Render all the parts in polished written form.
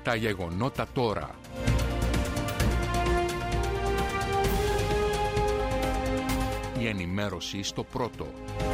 Τα γεγονότα τώρα. Η ενημέρωση στο πρώτο.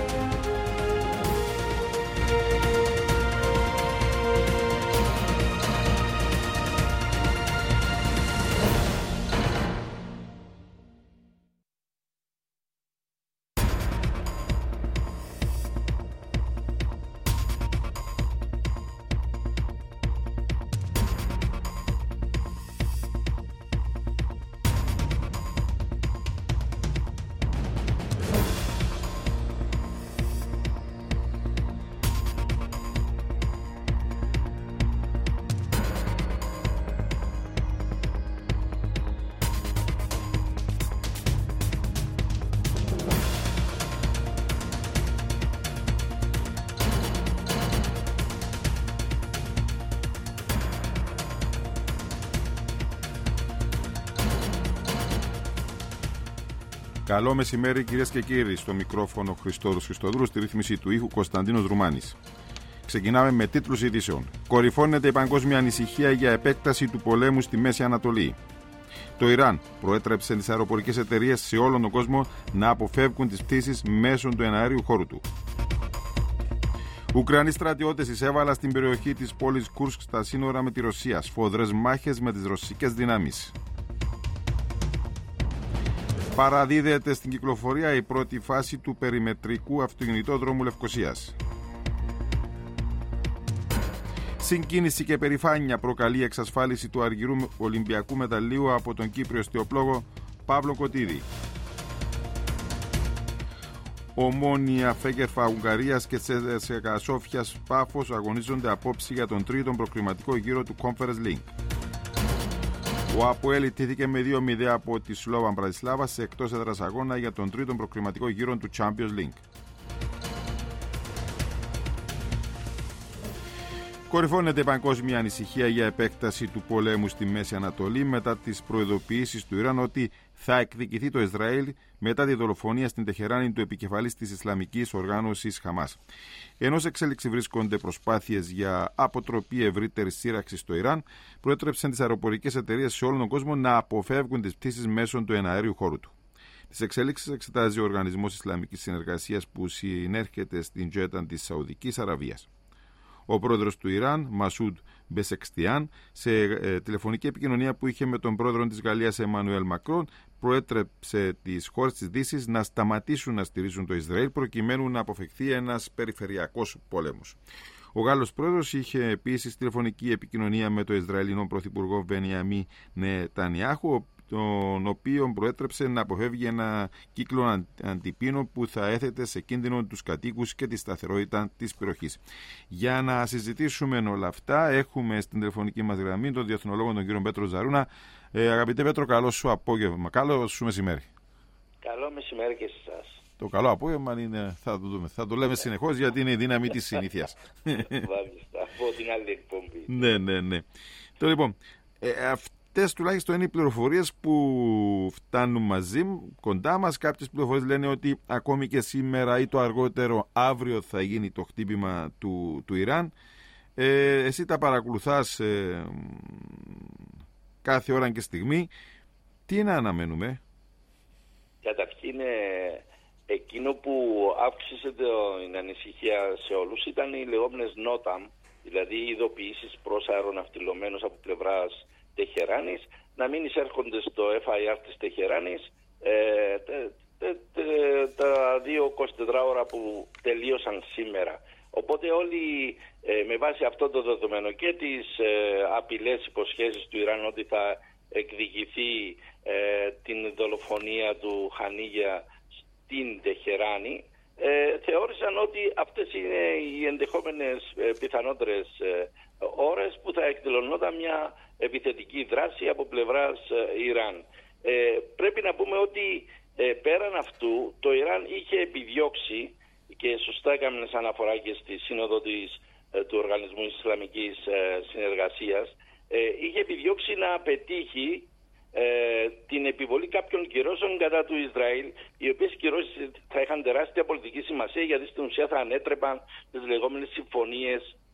Καλό μεσημέρι κυρίες και κύριοι, στο μικρόφωνο Χριστόδουλος Χριστοδούλου, στη ρύθμιση του ήχου Κωνσταντίνος Ρουμάνης. Ξεκινάμε με τίτλους ειδήσεων. Κορυφώνεται η παγκόσμια ανησυχία για επέκταση του πολέμου στη Μέση Ανατολή. Το Ιράν προέτρεψε τις αεροπορικές εταιρείες σε όλο τον κόσμο να αποφεύγουν τις πτήσεις μέσω του εναέριου χώρου του. Ουκρανοί στρατιώτες εισέβαλαν στην περιοχή της πόλης Κούρσκ στα σύνορα με τη Ρωσία, σφοδρές μάχες με τις ρωσικές δυνάμεις. Παραδίδεται στην κυκλοφορία η πρώτη φάση του περιμετρικού αυτοκινητόδρομου Λευκωσίας. Συγκίνηση και περηφάνεια προκαλεί η εξασφάλιση του αργυρού Ολυμπιακού μεταλλίου από τον Κύπριο στιοπλόγο Παύλο Κωτίδη. Ομόνοια Φέγγερφα Ουγγαρίας και Τσέσσεκα Σόφιας Πάφος αγωνίζονται απόψη για τον τρίτο προκριματικό γύρο του Conference League. Ο ΑΠΟΕΛ ιτήθηκε με 2-0 από τη Σλόβαν Μπρατισλάβα σε εκτός έδρας αγώνα για τον τρίτο προκριματικό γύρο του Champions League. Κορυφώνεται η παγκόσμια ανησυχία για επέκταση του πολέμου στη Μέση Ανατολή μετά τις προειδοποιήσεις του Ιράν ότι θα εκδικηθεί το Ισραήλ μετά τη δολοφονία στην Τεχεράνη του επικεφαλής της Ισλαμικής οργάνωσης Χαμάς. Ενώ σε εξέλιξη βρίσκονται προσπάθειες για αποτροπή ευρύτερης σύραξης στο Ιράν, προέτρεψαν τις αεροπορικές εταιρείες σε όλο τον κόσμο να αποφεύγουν τις πτήσεις μέσω του εναέριου χώρου του. Τις εξέλιξεις εξετάζει ο Οργανισμός Ισλαμικής Συνεργασίας που συνέρχεται στην Τζέτα της Σαουδικής Αραβίας. Ο πρόεδρος του Ιράν, Μασούντ Μπεσεξτιάν, σε τηλεφωνική επικοινωνία που είχε με τον πρόεδρο της Γαλλίας, Εμμανουέλ Μακρόν, προέτρεψε τις χώρες της Δύσης να σταματήσουν να στηρίζουν το Ισραήλ προκειμένου να αποφευχθεί ένας περιφερειακός πόλεμος. Ο Γάλλος πρόεδρος είχε επίσης τηλεφωνική επικοινωνία με τον Ισραηλινό πρωθυπουργό Μπενιαμίν Νετανιάχου, τον οποίο προέτρεψε να αποφεύγει ένα κύκλο αντιπίνων που θα έθετε σε κίνδυνο τους κατοίκους και τη σταθερότητα της περιοχής. Για να συζητήσουμε όλα αυτά, έχουμε στην τηλεφωνική μας γραμμή τον διεθνολόγο τον κύριο Πέτρο Ζαρούνα. Αγαπητέ Πέτρο, καλό σου απόγευμα. Καλό σου μεσημέρι. Καλό μεσημέρι και σε εσάς. Το καλό απόγευμα είναι, θα το λέμε συνεχώς γιατί είναι η δύναμη της συνήθειας. Από την άλλη εκπομπή. Ναι. Το λοιπόν, αυτές τουλάχιστον είναι οι πληροφορίες που φτάνουν κοντά μας. Κάποιες πληροφορίες λένε ότι ακόμη και σήμερα ή το αργότερο αύριο θα γίνει το χτύπημα του Ιράν. Εσύ τα παρακολουθάς κάθε ώρα και στιγμή. Τι να αναμένουμε? Καταρχήν, εκείνο που αύξησε την ανησυχία σε όλους ήταν οι λεγόμενες NOTAM, δηλαδή οι ειδοποιήσεις προς αεροναυτιλωμένους από πλευράς Τεχεράνης, να μην εισέρχονται στο FIR της Τεχεράνης τα 24 ώρα που τελείωσαν σήμερα. Οπότε όλοι με βάση αυτό το δεδομένο και τις απειλές υποσχέσεις του Ιράν ότι θα εκδικηθεί την δολοφονία του Χανίγια στην Τεχεράνη, θεώρησαν ότι αυτές είναι οι ενδεχόμενες πιθανότερες ώρες που θα εκδηλωνόταν μια επιθετική δράση από πλευράς Ιράν. Πρέπει να πούμε ότι πέραν αυτού το Ιράν είχε επιδιώξει, και σωστά έκαμε αναφορά και στη σύνοδο του Οργανισμού Ισλαμικής Συνεργασίας, είχε επιδιώξει να πετύχει την επιβολή κάποιων κυρώσεων κατά του Ισραήλ, οι οποίες κυρώσεις θα είχαν τεράστια πολιτική σημασία, γιατί στην ουσία θα ανέτρεπαν τις λεγόμενες συμφωνίες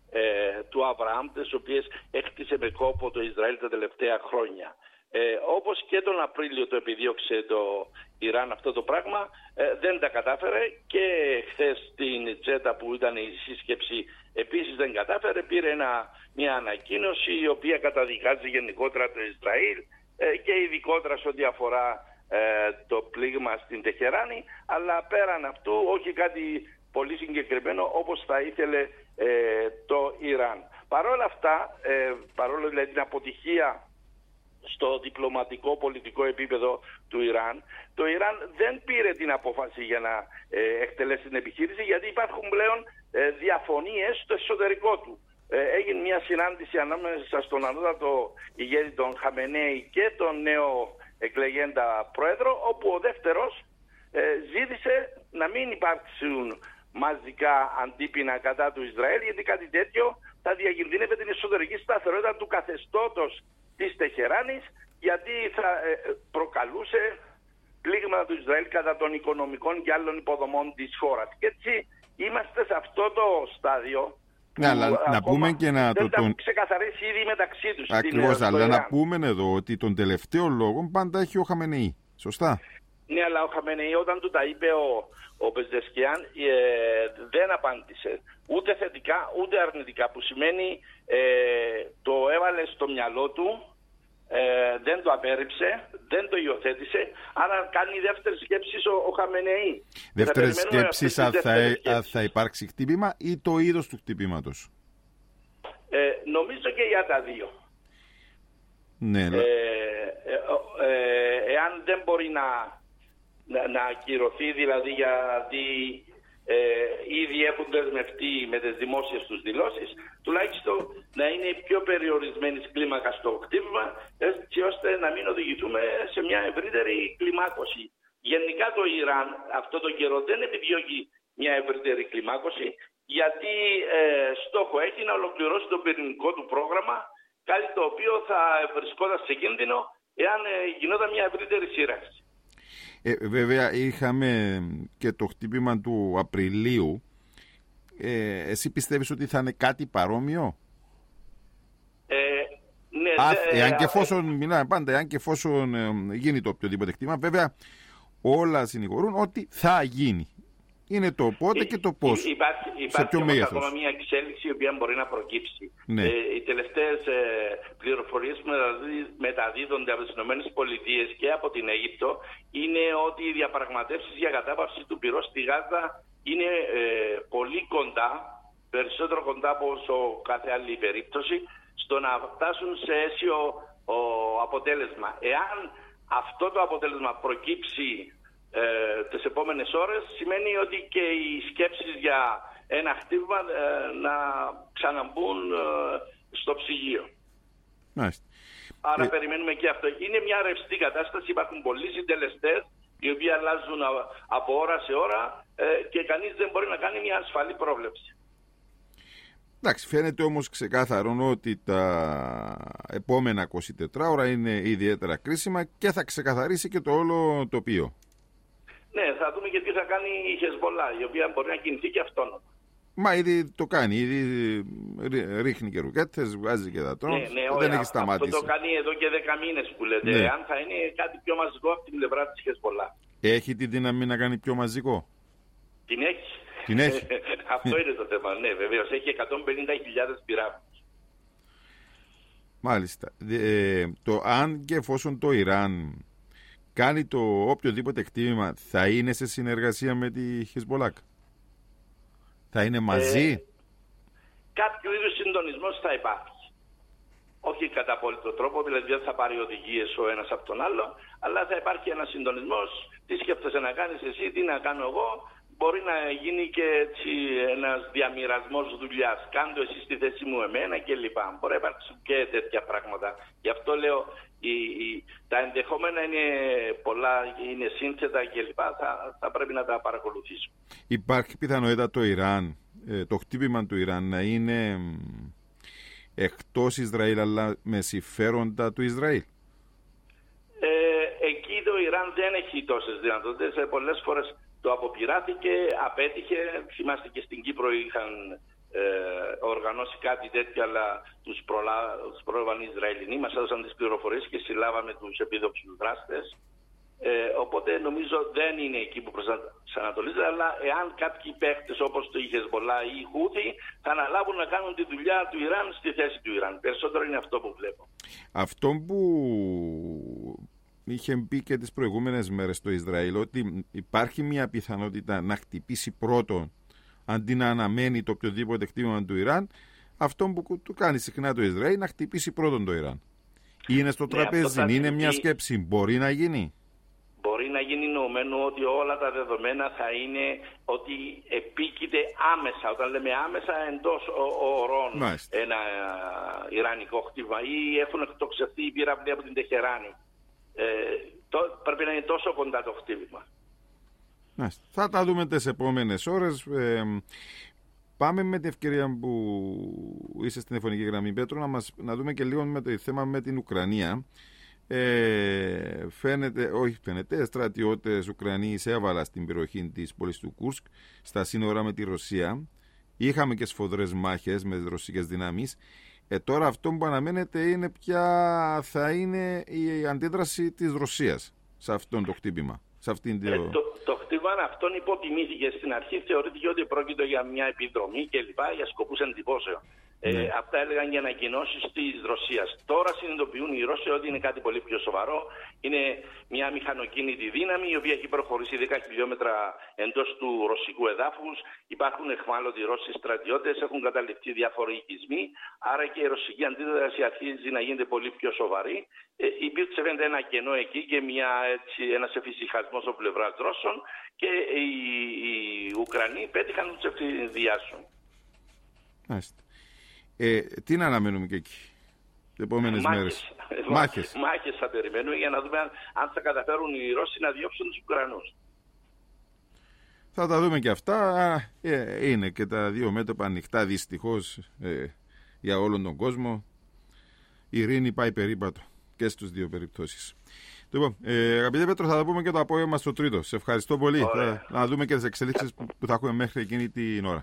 του Αβραάμ, τις οποίες έκτισε με κόπο το Ισραήλ τα τελευταία χρόνια. Όπως και τον Απρίλιο το επιδίωξε το Ιράν αυτό το πράγμα, δεν τα κατάφερε, και χθες στην Τζέτα που ήταν η σύσκεψη επίσης δεν κατάφερε. Πήρε μια ανακοίνωση η οποία καταδικάζει γενικότερα το Ισραήλ και ειδικότερα σε ό,τι αφορά το πλήγμα στην Τεχεράνη, αλλά πέραν αυτού όχι κάτι πολύ συγκεκριμένο όπως θα ήθελε το Ιράν. Παρόλα αυτά, παρόλο δηλαδή την αποτυχία στο διπλωματικό πολιτικό επίπεδο του Ιράν, το Ιράν δεν πήρε την απόφαση για να εκτελέσει την επιχείρηση, γιατί υπάρχουν πλέον διαφωνίες στο εσωτερικό του. Έγινε μια συνάντηση ανάμεσα στον ανώτατο ηγέτη των Χαμενέη και τον νέο εκλεγέντα πρόεδρο, όπου ο δεύτερος ζήτησε να μην υπάρξουν μαζικά αντίπεινα κατά του Ισραήλ, γιατί κάτι τέτοιο θα διακινδύνευε την εσωτερική σταθερότητα του καθεστώτος της Τεχεράνης, γιατί θα προκαλούσε πλήγματα του Ισραήλλ κατά των οικονομικών και άλλων υποδομών της χώρας. Και έτσι είμαστε σε αυτό το στάδιο. Ναι, αλλά να πούμε και να δεν τα ξεκαθαρίσει ήδη μεταξύ τους. Ακριβώς, αλλά να πούμε εδώ ότι τον τελευταίο λόγο πάντα έχει ο Χαμενεή. Σωστά. Ναι, αλλά ο Χαμενεή όταν του τα είπε ο Πεζεσκιάν δεν απάντησε ούτε θετικά ούτε αρνητικά, που σημαίνει το έβαλε στο μυαλό του, δεν το απέρριψε, δεν το υιοθέτησε, άρα κάνει δεύτερη σκέψη ο Χαμενεή. Δεύτερη σκέψη αν θα υπάρξει χτύπημα ή το είδος του χτυπήματος? Νομίζω και για τα δύο. Ναι, εάν δεν μπορεί να ακυρωθεί, δηλαδή γιατί ήδη έχουν δεσμευτεί με τις δημόσιες τους δηλώσεις, τουλάχιστον να είναι πιο περιορισμένη κλίμακα στο χτύπημα, έτσι ώστε να μην οδηγηθούμε σε μια ευρύτερη κλιμάκωση. Γενικά το Ιράν αυτό το καιρό δεν επιδιώκει μια ευρύτερη κλιμάκωση, γιατί στόχο έχει να ολοκληρώσει το πυρηνικό του πρόγραμμα, κάτι το οποίο θα βρισκόταν σε κίνδυνο εάν γινόταν μια ευρύτερη σύραξη. Βέβαια είχαμε και το χτύπημα του Απριλίου. Εσύ πιστεύεις ότι θα είναι κάτι παρόμοιο? Ναι, εάν και εφόσον μιλάμε πάντα, εάν και εφόσον γίνει το οποιοδήποτε χτύπημα, βέβαια όλα συνηγορούν ότι θα γίνει. Είναι το πότε και το πώς. Υπάρχει όμως ακόμα μια εξέλιξη η οποία μπορεί να προκύψει. Ναι. Οι τελευταίες πληροφορίες που μεταδίδονται από τις ΗΠΑ και από την Αίγυπτο είναι ότι οι διαπραγματεύσεις για κατάπαυση του πυρός στη Γάζα είναι πολύ κοντά, περισσότερο κοντά από όσο κάθε άλλη περίπτωση, στο να φτάσουν σε αίσιο αποτέλεσμα. Εάν αυτό το αποτέλεσμα προκύψει τις επόμενες ώρες, σημαίνει ότι και οι σκέψεις για ένα χτύπημα να ξαναμπούν στο ψυγείο. Μάλιστα. Άρα περιμένουμε και αυτό. Είναι μια ρευστή κατάσταση, υπάρχουν πολλοί συντελεστές οι οποίοι αλλάζουν από ώρα σε ώρα και κανείς δεν μπορεί να κάνει μια ασφαλή πρόβλεψη. Εντάξει, φαίνεται όμως ξεκάθαρο ότι τα επόμενα 24 ώρα είναι ιδιαίτερα κρίσιμα και θα ξεκαθαρίσει και το όλο τοπίο. Ναι, θα δούμε και τι θα κάνει η Χεσμπολά, η οποία μπορεί να κινηθεί και αυτόνομα. Μα ήδη το κάνει, ήδη ρίχνει και ρουκέτες, βγάζει και δατρών, δεν έχει σταματήσει. Αυτό το κάνει εδώ και 10 μήνες που λέτε, ναι. Αν θα είναι κάτι πιο μαζικό από την πλευρά της Χεσμπολά. Έχει τη δύναμη να κάνει πιο μαζικό? Την έχει. Την έχει. Αυτό είναι το θέμα, ναι, βεβαίως. Έχει 150.000 πυράβλους. Μάλιστα. Αν και εφόσον το Ιράν κάνει το οποιοδήποτε χτύπημα, θα είναι σε συνεργασία με τη Χεσμπολάκ? Θα είναι μαζί? Κάποιο είδους συντονισμός θα υπάρχει. Όχι κατά απόλυτο τρόπο, δηλαδή δεν θα πάρει οδηγίες ο ένας από τον άλλο, αλλά θα υπάρχει ένας συντονισμός. Τι σκέφτεσαι να κάνεις εσύ, τι να κάνω εγώ. Μπορεί να γίνει και έτσι ένας διαμοιρασμός δουλειάς. Κάντο εσύ στη θέση μου εμένα κλπ. Μπορεί να υπάρξουν και τέτοια πράγματα. Γι' αυτό λέω τα ενδεχόμενα είναι πολλά, είναι σύνθετα κλπ. Θα πρέπει να τα παρακολουθήσουμε. Υπάρχει πιθανότητα το Ιράν, το χτύπημα του Ιράν να είναι εκτός Ισραήλ αλλά με συμφέροντα του Ισραήλ? Εκεί το Ιράν δεν έχει τόσες δυνατότητες. Πολλές φορές το αποπειράθηκε, απέτυχε. Θυμάστε και στην Κύπρο είχαν οργανώσει κάτι τέτοιο, αλλά τους πρόλαβαν οι Ισραηλινοί, μας έδωσαν τις πληροφορίες και συλλάβαμε τους επίδοξους δράστες. Οπότε νομίζω δεν είναι εκεί που προσανατολίζεται, αλλά εάν κάποιοι παίχτες όπως το Χεσμολάχ ή οι Χούθι θα αναλάβουν να κάνουν τη δουλειά του Ιράν στη θέση του Ιράν. Περισσότερο είναι αυτό που βλέπω. Αυτό που είχε πει και τις προηγούμενες μέρες το Ισραήλ, ότι υπάρχει μια πιθανότητα να χτυπήσει πρώτον αντί να αναμένει το οποιοδήποτε χτύπημα του Ιράν, αυτό που του κάνει συχνά το Ισραήλ, να χτυπήσει πρώτον το Ιράν. Είναι στο τραπέζι, είναι μια σκέψη, μπορεί να γίνει. Μπορεί να γίνει νοωμένο ότι όλα τα δεδομένα θα είναι ότι επίκειται άμεσα, όταν λέμε άμεσα, εντός ωρών ένα ιρανικό χτύπημα ή έχουν εκτοξευτεί οι πύραυλοι από την Τεχεράνη. Πρέπει να είναι τόσο κοντά το χτύπημα. Θα τα δούμε τις επόμενες ώρες. Πάμε με την ευκαιρία που είσαι στην τηλεφωνική γραμμή, Πέτρο, να δούμε και λίγο με το θέμα με την Ουκρανία. Φαίνεται, στρατιώτες Ουκρανοί εισέβαλαν στην περιοχή της πόλης του Κούρσκ, στα σύνορα με τη Ρωσία. Είχαμε και σφοδρές μάχες με τις ρωσικές δυνάμεις. Τώρα αυτό που αναμένεται είναι ποια θα είναι η αντίδραση της Ρωσίας σε αυτό το χτύπημα. Το χτύπημα αυτόν υποτιμήθηκε στην αρχή, θεωρήθηκε ότι πρόκειται για μια επιδρομή κλπ. Για σκοπούς εντυπώσεων. Αυτά έλεγαν για ανακοινώσεις της Ρωσίας. Τώρα συνειδητοποιούν οι Ρώσοι ότι είναι κάτι πολύ πιο σοβαρό. Είναι μια μηχανοκίνητη δύναμη η οποία έχει προχωρήσει 10 χιλιόμετρα εντός του ρωσικού εδάφους. Υπάρχουν εχμάλωτοι Ρώσοι στρατιώτες, έχουν καταληφθεί διάφοροι οικισμοί. Άρα και η ρωσική αντίδραση αρχίζει να γίνεται πολύ πιο σοβαρή. Υπήρξε φαίνεται ένα κενό εκεί και ένας εφησυχασμός από πλευράς Ρώσων και οι Ουκρανοί πέτυχαν να τους ευθυνδιάσουν. Τι να αναμένουμε και εκεί τις επόμενες μέρες? Μάχες θα περιμένουμε για να δούμε αν θα καταφέρουν οι Ρώσοι να διώξουν τους Ουκρανούς. Θα τα δούμε και αυτά. Είναι και τα δύο μέτωπα ανοιχτά, δυστυχώς, για όλον τον κόσμο. Η ειρήνη πάει περίπατο και στους δύο περιπτώσεις. Λοιπόν, αγαπητέ Πέτρο, θα τα πούμε και το απόγευμα στο τρίτο. Σε ευχαριστώ πολύ. Να δούμε και τις εξελίξεις που θα έχουμε μέχρι εκείνη την ώρα.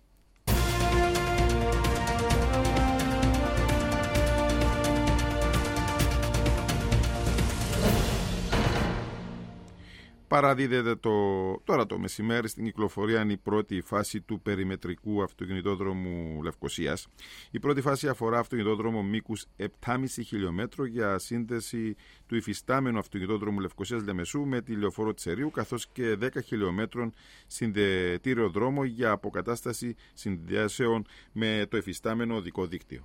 Παραδίδεται τώρα το μεσημέρι στην κυκλοφορία η πρώτη φάση του περιμετρικού αυτοκινητόδρομου Λευκωσίας. Η πρώτη φάση αφορά αυτοκινητόδρομο μήκους 7,5 χιλιόμετρο για σύνδεση του υφιστάμενου αυτοκινητόδρομου Λευκωσίας Λεμεσού με τη λεωφόρο Τσερίου, καθώς και 10 χιλιόμετρων συνδετήριο δρόμο για αποκατάσταση συνδέσεων με το υφιστάμενο οδικό δίκτυο.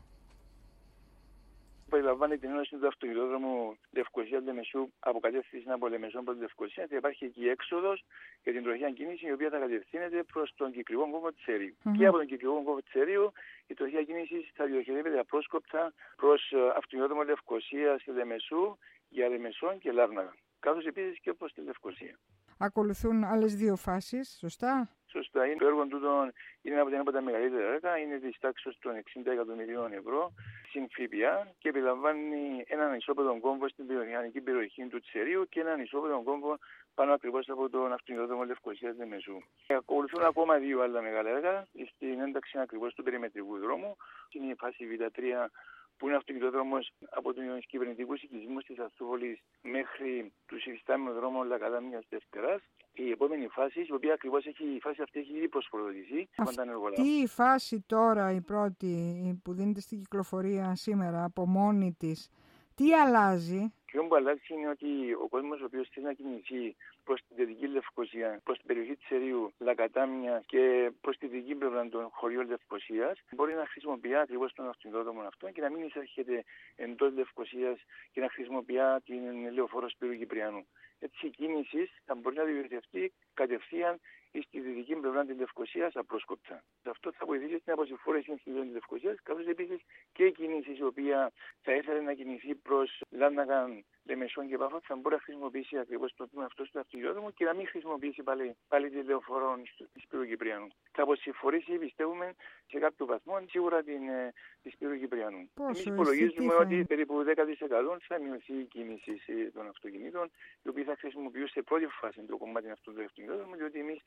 Περιλαμβάνει την ένωση του αυτοκινητόδρομου Λευκωσίας Λεμεσού από κατεύθυνση από Λεμεσό προς Λευκωσία. Θα υπάρχει εκεί έξοδος για την τροχιά κίνηση, η οποία θα κατευθύνεται προς τον κυκλικό κόμβο Τσερίου. Και από τον κυκλικό κόμβο Τσερίου η τροχιά κίνηση θα διοχετεύεται απρόσκοπτα προς αυτοκινητόδρομο Λευκωσίας Λεμεσού για Λεμεσό και Λάρναγα. Καθώς επίσης και προς τη Λευκωσία. Ακολουθούν άλλες δύο φάσεις, σωστά? Σωστά. Το έργο τούτο είναι από τα μεγαλύτερα έργα, είναι της τάξης των 60 εκατομμυρίων ευρώ συν ΦΠΑ και περιλαμβάνει έναν ισόπεδο κόμβο στην βιομηχανική περιοχή του Τσερίου και έναν ισόπεδο κόμβο πάνω ακριβώς από τον αυτοκινητόδρομο Λευκωσίας Λεμεσού. Ακολουθούν ακόμα δύο άλλα μεγάλα έργα στην ένταξη ακριβώς του περιμετρικού δρόμου. Είναι η φάση Β3, που είναι αυτοκινητόδρομος από τους κυβερνητικούς οικισμούς της Αθρούπολης μέχρι τους υφιστάμενους δρόμους Λακαδάμιας Δευτεράς. Η επόμενη φάση, η οποία ακριβώς η φάση αυτή έχει ήδη προσφορτωθεί. Αυτή η φάση τώρα, η πρώτη που δίνεται στην κυκλοφορία σήμερα από μόνη της, τι αλλάζει? Το που αλλάζει είναι ότι ο κόσμος ο οποίος θέλει να κινηθεί προς την Δυτική Λευκωσία, προς την περιοχή της Ερείου, Λακατάμια και προς τη δυτική πλευρά των χωριών Λευκωσίας, μπορεί να χρησιμοποιεί ακριβώς τον αυτοκινητόδρομο αυτό και να μην εισέρχεται εντός Λευκωσίας και να χρησιμοποιεί την λεωφόρο Σπύρου Κυπριανού. Έτσι η κίνηση θα μπορεί να διοχετευτεί κατευθείαν στη δυτική πλευρά της Λευκωσίας απρόσκοπτα. Αυτό θα βοηθήσει στην αποσυμφόρηση της Λευκωσίας, καθώς επίσης και η κίνηση η οποία θα ήθελε να κινηθεί προς Λάρναγα, Λεμεσόν και Πάφο θα μπορεί να χρησιμοποιήσει ακριβώς το τμήμα αυτό στο αυτοκινητόδρομο και να μην χρησιμοποιήσει πάλι τη λεωφορώ της Σπύρου Κυπριανού. Θα αποσυμφορήσει, πιστεύουμε, σε κάποιο βαθμό σίγουρα τη Σπύρου Κυπριανού. Εμείς υπολογίζουμε ότι περίπου 10% θα μειωθεί η κίνηση των αυτοκινήτων, οι οποίοι θα χρησιμοποιούν σε πρώτη φάση το κομμάτι αυτού του αυτοκινητόδρομου, διότι εμείς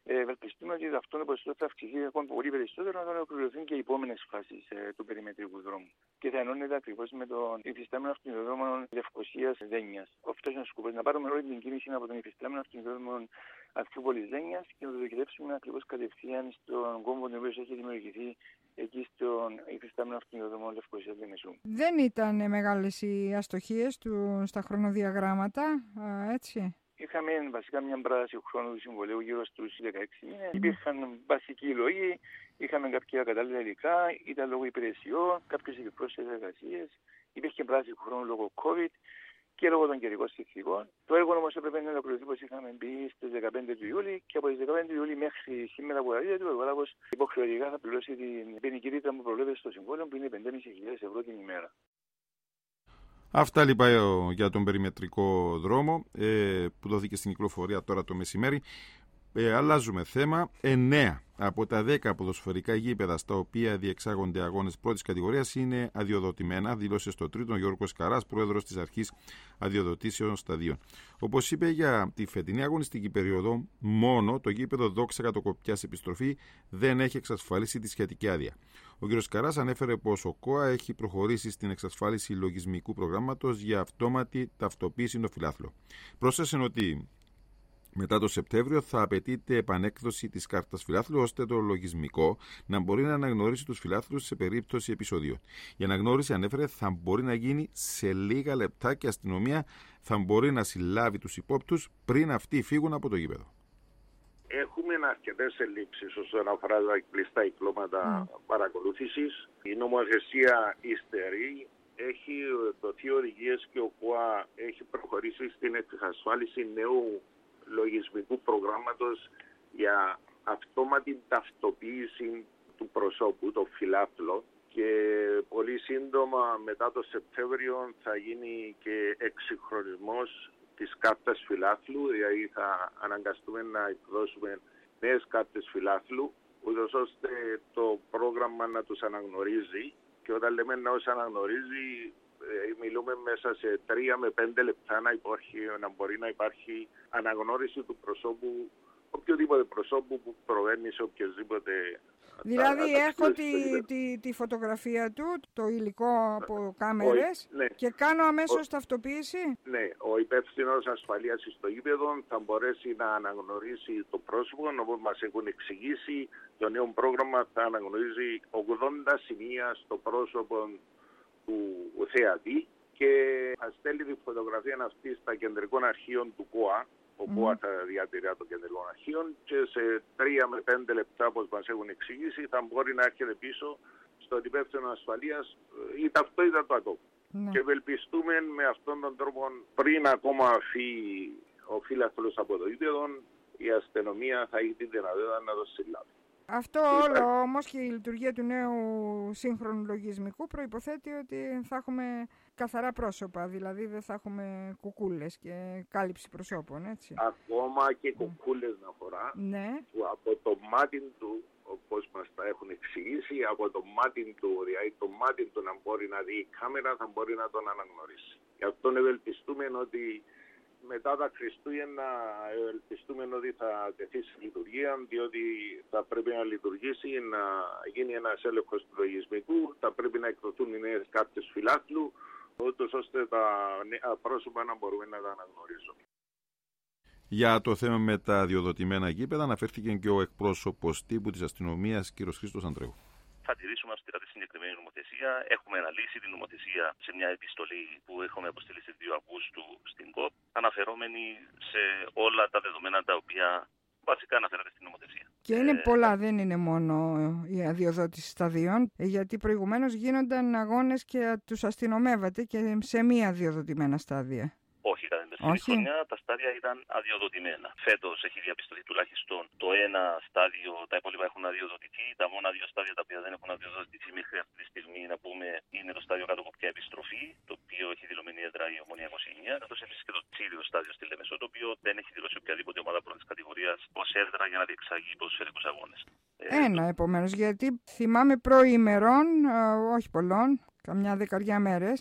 Ευελπιστούμε ότι αυτό το ποσοστό θα αυξηθεί ακόμα πολύ περισσότερο όταν ολοκληρωθούν και οι επόμενες φάσεις του περιμετρικού δρόμου. Και θα ενώνεται ακριβώς με τον υφιστάμενο αυτοκινητόδρομο Λευκωσίας-Δένιας. Αυτός είναι ο σκοπός, να πάρουμε όλη την κίνηση από τον υφιστάμενο αυτοκινητόδρομο Ανθούπολης-Δένιας και να το διοχετεύσουμε ακριβώς κατευθείαν στον κόμβο ο οποίος έχει δημιουργηθεί εκεί στον υφιστάμενο αυτοκινητόδρομο Λευκωσίας-Δενεσού. Δεν ήταν μεγάλες οι αστοχίες του στα χρονοδιαγράμματα, έτσι. Είχαμε βασικά μια πρόταση χρόνου του συμβολέου γύρω στους 16 μήνες. Υπήρχαν βασικοί λόγοι, είχαμε κάποια κατάλληλα υλικά, ήταν λόγω υπηρεσιών, κάποιες επιπρόσθετες εργασίες. Υπήρχε πρόταση χρόνου λόγω COVID και λόγω των καιρικών συνθηκών. Το έργο όμως έπρεπε να ολοκληρωθεί όπως είχαμε μπει στις 15 του Ιούλη και από τις 15 του Ιούλη μέχρι σήμερα που αρκεί ο εργολάβος υποχρεωτικά θα πληρώσει την ποινική ρήτρα που προβλέπεται στο συμβόλαιο που είναι 5.500 ευρώ την ημέρα. Αυτά λοιπόν για τον περιμετρικό δρόμο που δόθηκε στην κυκλοφορία τώρα το μεσημέρι. Αλλάζουμε θέμα. 9 από τα 10 ποδοσφαιρικά γήπεδα στα οποία διεξάγονται αγώνες πρώτης κατηγορίας είναι αδειοδοτημένα, δήλωσε στο τρίτο Γιώργος Καράς, πρόεδρος της Αρχής Αδειοδοτήσεων Σταδίων. Όπως είπε, για τη φετινή αγωνιστική περίοδο, μόνο το γήπεδο Δόξα Κατοκοπιάς Επιστροφή δεν έχει εξασφαλίσει τη σχετική άδεια. Ο κ. Καράς ανέφερε πως ο ΚΟΑ έχει προχωρήσει στην εξασφάλιση λογισμικού προγράμματος για αυτόματη ταυτοποίηση των φιλάθλων. Πρόσθεσε ότι μετά το Σεπτέμβριο θα απαιτείται επανέκδοση της κάρτας φιλάθλου ώστε το λογισμικό να μπορεί να αναγνωρίσει τους φιλάθλους σε περίπτωση επεισοδίων. Η αναγνώριση, ανέφερε, θα μπορεί να γίνει σε λίγα λεπτά και η αστυνομία θα μπορεί να συλλάβει τους υπόπτους πριν αυτοί φύγουν από το γήπεδο. Έχουμε αρκετές ελλείψεις όσον αφορά τα κλειστά κυκλώματα παρακολούθησης. Η νομοθεσία υστερεί. Έχει δοθεί οδηγίες και ο ΚΟΑ έχει προχωρήσει στην εξασφάλιση νέου λογισμικού προγράμματος για αυτόματη ταυτοποίηση του προσώπου, το φιλάθλο, και πολύ σύντομα μετά το Σεπτέμβριο θα γίνει και εξυγχρονισμός της κάρτας φιλάθλου, δηλαδή θα αναγκαστούμε να εκδώσουμε νέες κάρτες φιλάθλου, ούτως ώστε το πρόγραμμα να τους αναγνωρίζει, και όταν λέμε να τους αναγνωρίζει, μιλούμε μέσα σε 3 με 5 λεπτά να μπορεί να υπάρχει αναγνώριση του προσώπου, οποιοδήποτε προσώπου που προβαίνει σε οποιοδήποτε. Δηλαδή έχω τη φωτογραφία του, το υλικό από κάμερες, ναι, και κάνω αμέσως ταυτοποίηση. Ναι, ο υπεύθυνος ασφαλείας στο γήπεδο θα μπορέσει να αναγνωρίσει το πρόσωπο, όπως μας έχουν εξηγήσει. Το νέο πρόγραμμα θα αναγνωρίζει 80 σημεία στο πρόσωπο του θεατή και θα στέλνει τη φωτογραφία αυτή στα κεντρικών αρχείων του ΚΟΑ. Ο ΚΟΑ θα διατηρεί το κεντρικό αρχείο και σε 3 με 5 λεπτά, όπως μας έχουν εξηγήσει, θα μπορεί να έρχεται πίσω στο υπεύθυνο ασφαλείας η ταυτότητα του ατόμου. Και ευελπιστούμε με αυτόν τον τρόπο, πριν ακόμα φύγει ο φίλαθλος από το γήπεδο, η αστυνομία θα έχει τη δυνατότητα να το συλλάβει. Αυτό όλο όμως και η λειτουργία του νέου σύγχρονου λογισμικού προϋποθέτει ότι θα έχουμε καθαρά πρόσωπα, δηλαδή δεν θα έχουμε κουκούλες και κάλυψη προσώπων, έτσι. Ακόμα και κουκούλες να φορά, ναι, που από το μάτι του, όπως μας τα έχουν εξηγήσει, από το μάτι του, δηλαδή το μάτι του να μπορεί να δει η κάμερα, θα μπορεί να τον αναγνωρίσει. Γι' αυτό ευελπιστούμε ότι μετά τα Χριστούγεννα ελπιστούμε ότι θα τεθεί σε λειτουργία, διότι θα πρέπει να λειτουργήσει, να γίνει ένας έλεγχος του λογισμικού, θα πρέπει να εκδοθούν οι νέες κάρτες φιλάθλου, ώστε τα νέα πρόσωπα να μπορούμε να τα αναγνωρίσουμε. Για το θέμα με τα αδειοδοτημένα γήπεδα αναφέρθηκε και ο εκπρόσωπος τύπου της αστυνομίας, κ. Χρήστος Ανδρέου. Θα τηρήσουμε αυστηρά τη συγκεκριμένη νομοθεσία. Έχουμε αναλύσει την νομοθεσία σε μια επιστολή που έχουμε αποστείλει στις 2 Αυγούστου στην ΚΟΠ, αναφερόμενη σε όλα τα δεδομένα τα οποία βασικά αναφέρονται στην νομοθεσία. Και είναι πολλά, δεν είναι μόνο η αδειοδότηση σταδίων, γιατί προηγουμένως γίνονταν αγώνες και τους αστυνομεύατε και σε μία αδειοδοτημένα στάδια. Όχι, κατά την περσινή χρονιά τα στάδια ήταν αδειοδοτημένα. Φέτος έχει διαπιστωθεί τουλάχιστον το ένα στάδιο, τα υπόλοιπα έχουν αδειοδοτηθεί. Τα μόνα 2 στάδια τα οποία δεν έχουν αδειοδοτηθεί μέχρι αυτή τη στιγμή, να πούμε, είναι το στάδιο Κατοκοπιά Επιστροφή, το οποίο έχει δηλωμένη έδρα η Ομόνοια 29, καθώς επίσης και το Τσίριο στάδιο στη Λεμεσό, το οποίο δεν έχει δηλώσει οποιαδήποτε ομάδα πρώτης κατηγορίας ως έδρα για να διεξάγει ποδοσφαιρικούς αγώνες. Επομένως, γιατί θυμάμαι προημερών, όχι πολλών, καμιά δεκαριά μέρες,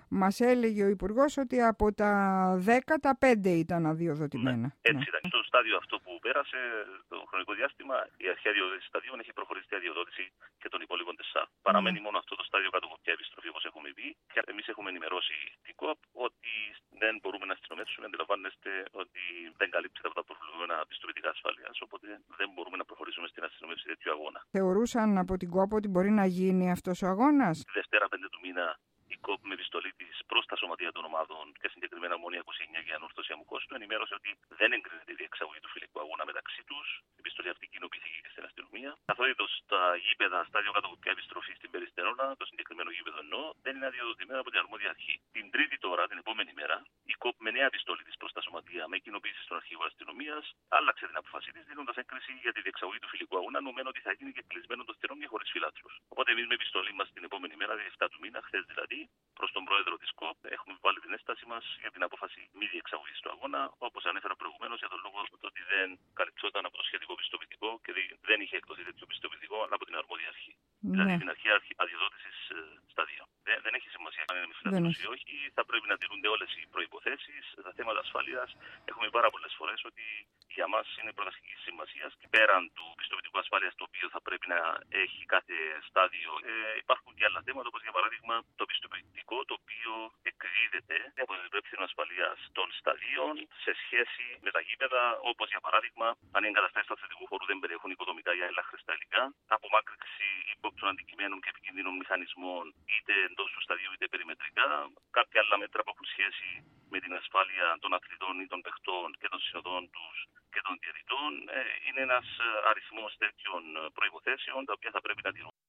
Μας έλεγε ο Υπουργός ότι από τα 10 τα 5 ήταν αδειοδοτημένα. Ναι, έτσι ήταν. Στο στάδιο αυτό που πέρασε, το χρονικό διάστημα, η αρχαία αδειοδότηση σταδίων έχει προχωρήσει τη αδειοδότηση και των υπόλοιπων 4. Παραμένει μόνο αυτό το στάδιο κατοχοπιά επιστροφή, όπως έχουμε πει. Και εμείς έχουμε ενημερώσει την ΚΟΠ ότι δεν μπορούμε να αστυνομεύσουμε. Αντιλαμβάνεστε ότι δεν καλύπτεται από τα προβλεπόμενα πιστοποιητικά ασφάλειας. Οπότε δεν μπορούμε να προχωρήσουμε στην αστυνομεύση τέτοιου αγώνα. Θεωρούσαν από την ΚΟΠ ότι μπορεί να γίνει αυτός ο αγώνας. Δευτέρα 5 του μήνα η ΚΟΠ με επιστολή της προς τα σωματεία των ομάδων και συγκεκριμένα Ομόνοια 29 για ανόρθωση αμμουκόστου ενημέρωσε ότι δεν εγκρίνεται η διεξαγωγή του φιλικού αγώνα μεταξύ τους. Η επιστολή αυτή κοινοποιήθηκε και στην αστυνομία. Καθότι στα γήπεδα στάδιο κατοχοπιά επιστροφή στην Περιστερώνα, το συγκεκριμένο γήπεδο εννοώ, δεν είναι αδειοδοτημένο από την αρμόδια αρχή. Την Τρίτη τώρα, την επόμενη μέρα, η ΚΟΠ με νέα επιστολή της προς τα σωματεία με κοινοποίηση στον αρχηγό αστυνομίας άλλαξε την απόφασή της δίνοντας έγκριση για τη διεξαγωγή του φιλικού αγώνα, νομμένο ότι θα γίνει και κλεισμένο των θυρών και χωρίς φιλάθλους. Οπότε εμείς με επιστολή μας την επόμενη μέρα, 7 του μήνα, χθες δηλαδή, προς τον πρόεδρο της ΚΟΠ, έχουμε βάλει την έσταση μας για την απόφαση μη διεξαγωγής του αγώνα, όπως ανέφερα προηγουμένως, για τον λόγο ότι δεν καλυπτόταν από το σχετικό πιστοποιητικό και δεν είχε εκδοθεί τέτοιο πιστοποιητικό αλλά από την αρμόδια αρχή. Ναι. Δηλαδή την αρχή αδειοδότησης σταδίων. Δεν έχει σημασία αν είναι με φιλάθλους ή όχι, θα πρέπει να τηρούνται όλες οι προϋποθέσεις. Τα θέματα ασφαλείας έχουμε πάρα πολλές φορές ότι για μας είναι πρωταρχικής σημασίας και πέραν του πιστοποιητικού ασφάλειας το οποίο θα πρέπει να έχει κάθε στάδιο, υπάρχουν και άλλα θέματα όπως για παράδειγμα το πιστοποιητικό το οποίο εκδίδεται από την υπεύθυνο ασφαλείας των σταδίων σε σχέση με τα γήπεδα, όπως για παράδειγμα αν οι εγκαταστάσεις του αθλητικού χώρου δεν περιέχουν οικοδομικά ή ελάχιστα υλικά, απομάκρυνση ύποπτων αντικειμένων και επικίνδυνων μηχανισμών είτε εντός του σταδίου είτε περιμετρικά, κάποια άλλα μέτρα που έχουν σχέση με την ασφάλεια των αθλητών ή των παιχτών και των συνοδών τους και των διαιτητών, είναι ένας αριθμός τέτοιων προϋποθέσεων τα οποία θα πρέπει να τηρούν.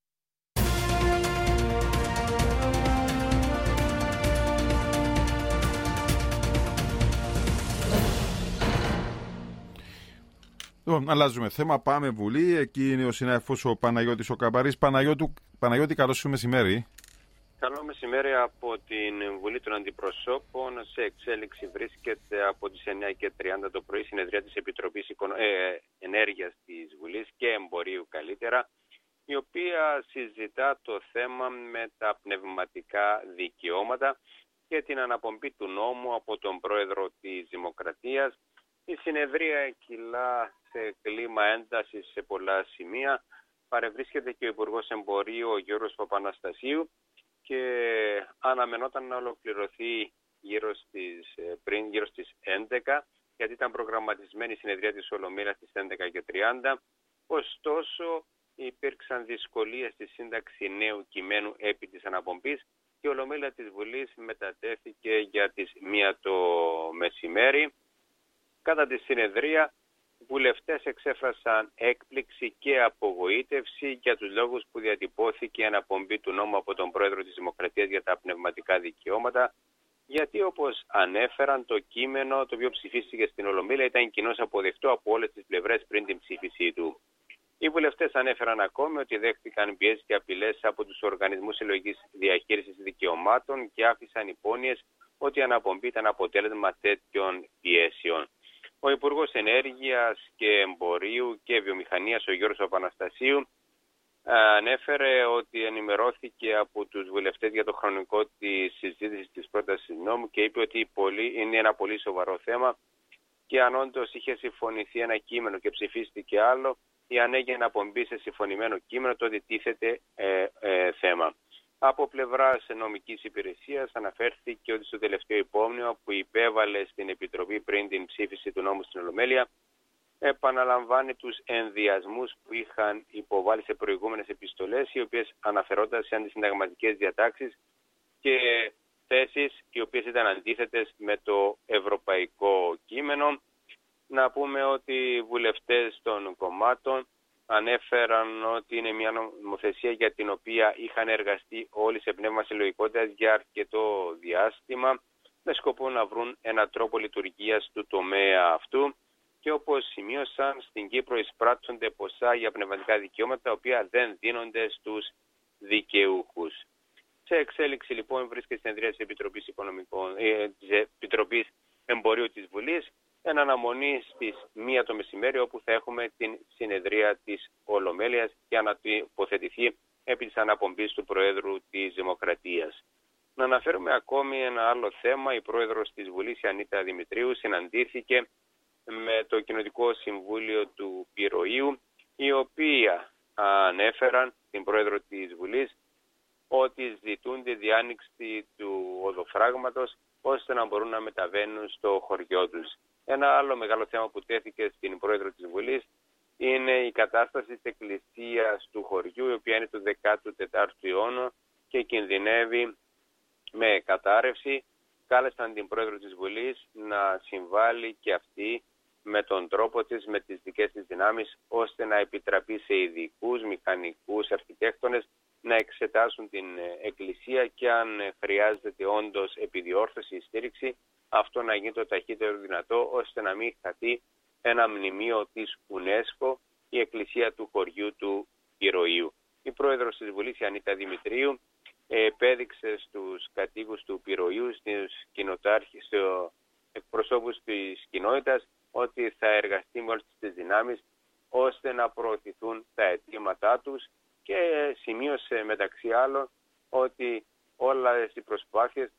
Αλλάζουμε θέμα, πάμε Βουλή. Εκεί είναι ο συνάδελφος ο Παναγιώτης ο Καμπαρής. Παναγιώτη, καλώς σου μεσημέρι. Καλό μεσημέρι από την Βουλή των Αντιπροσώπων. Σε εξέλιξη βρίσκεται από τις 9:30 το πρωί συνεδρία της Επιτροπής Ενέργειας της Βουλής και Εμπορίου καλύτερα, η οποία συζητά το θέμα με τα πνευματικά δικαιώματα και την αναπομπή του νόμου από τον Πρόεδρο της Δημοκρατίας. Η συνεδρία κυλά σε κλίμα έντασης σε πολλά σημεία. Παρευρίσκεται και ο Υπουργός Εμπορίου, ο Γιώργος Παπαναστασίου, και αναμενόταν να ολοκληρωθεί γύρω στις 11, γιατί ήταν προγραμματισμένη η συνεδρία της Ολομέλειας στις 11:30. Ωστόσο, υπήρξαν δυσκολίες στη σύνταξη νέου κειμένου επί της αναπομπής και η Ολομέλεια της Βουλής μετατέθηκε για τις 1 το μεσημέρι. Κατά τη συνεδρία, βουλευτές εξέφρασαν έκπληξη και απογοήτευση για τους λόγους που διατυπώθηκε η αναπομπή του νόμου από τον Πρόεδρο της Δημοκρατίας για τα πνευματικά δικαιώματα, γιατί όπως ανέφεραν το κείμενο το οποίο ψηφίστηκε στην Ολομέλεια ήταν κοινώς αποδεκτό από όλες τις πλευρές πριν την ψήφισή του. Οι βουλευτές ανέφεραν ακόμη ότι δέχτηκαν πιέσεις και απειλές από τους οργανισμούς συλλογικής διαχείρισης δικαιωμάτων και άφησαν υπόνοιες ότι η αναπομπή ήταν αποτέλεσμα τέτοιων πιέσεων. Ο Υπουργός Ενέργειας και Εμπορίου και Βιομηχανίας, ο Γιώργος Παπαναστασίου, ανέφερε ότι ενημερώθηκε από τους βουλευτές για το χρονικό της συζήτησης της πρότασης νόμου και είπε ότι είναι ένα πολύ σοβαρό θέμα και αν όντως είχε συμφωνηθεί ένα κείμενο και ψηφίστηκε άλλο ή αν έγινε απομπή σε συμφωνημένο κείμενο, τότε τίθεται θέμα. Από πλευράς νομικής υπηρεσίας αναφέρθηκε ότι στο τελευταίο υπόμνημα που υπέβαλε στην Επιτροπή πριν την ψήφιση του νόμου στην Ολομέλεια επαναλαμβάνει τους ενδιασμούς που είχαν υποβάλει σε προηγούμενες επιστολές, οι οποίες αναφερόνταν σε αντισυνταγματικές διατάξεις και θέσεις οι οποίες ήταν αντίθετες με το ευρωπαϊκό κείμενο. Να πούμε ότι οι βουλευτές των κομμάτων ανέφεραν ότι είναι μια νομοθεσία για την οποία είχαν εργαστεί όλοι σε πνεύμα συλλογικότητας για αρκετό διάστημα με σκοπό να βρουν έναν τρόπο λειτουργίας του τομέα αυτού και όπως σημείωσαν στην Κύπρο εισπράττονται ποσά για πνευματικά δικαιώματα τα οποία δεν δίνονται στους δικαιούχους. Σε εξέλιξη λοιπόν βρίσκεται η συνεδρία της Επιτροπής Εμπορίου της Βουλής εν αναμονή στις 1 το μεσημέρι όπου θα έχουμε την συνεδρία της Ολομέλειας για να υποθετηθεί επί της αναπομπής του Προέδρου της Δημοκρατίας. Να αναφέρουμε ακόμη ένα άλλο θέμα. Η πρόεδρος της Βουλής, η Ανίτα Δημητρίου, συναντήθηκε με το Κοινοτικό Συμβούλιο του Πυροείου, η οποία ανέφεραν την πρόεδρο της Βουλής ότι ζητούν τη διάνοιξη του οδοφράγματος ώστε να μπορούν να μεταβαίνουν στο χωριό τους. Ένα άλλο μεγάλο θέμα που τέθηκε στην πρόεδρο της Βουλής είναι η κατάσταση της εκκλησίας του χωριού, η οποία είναι του 14ου αιώνα και κινδυνεύει με κατάρρευση. Κάλεσαν την πρόεδρο της Βουλής να συμβάλλει και αυτή με τον τρόπο της, με τις δικές της δυνάμεις, ώστε να επιτραπεί σε ειδικούς, μηχανικούς, αρχιτέκτονες να εξετάσουν την εκκλησία και αν χρειάζεται όντως επιδιόρθωση ή στήριξη, αυτό να γίνει το ταχύτερο δυνατό, ώστε να μην χαθεί ένα μνημείο της UNESCO, η εκκλησία του χωριού του Πυροείου. Η πρόεδρος της Βουλής, η Ανίτα Δημητρίου, επέδειξε στους κατοίκους του Πυροείου, στους εκπροσώπους της κοινότητας, ότι θα εργαστεί με όλες τις δυνάμεις ώστε να προωθηθούν τα αιτήματά τους και σημείωσε μεταξύ άλλων ότι όλες οι προσπάθειες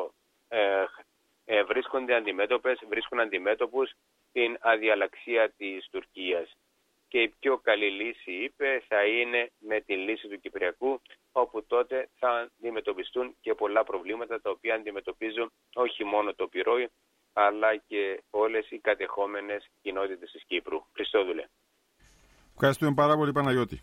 βρίσκουν αντιμέτωπους την αδιαλαξία της Τουρκίας. Και η πιο καλή λύση, είπε, θα είναι με τη λύση του Κυπριακού, όπου τότε θα αντιμετωπιστούν και πολλά προβλήματα τα οποία αντιμετωπίζουν όχι μόνο το Πυρόη, αλλά και όλες οι κατεχόμενες κοινότητες της Κύπρου. Χριστόδουλε. Ευχαριστούμε πάρα πολύ, Παναγιώτη.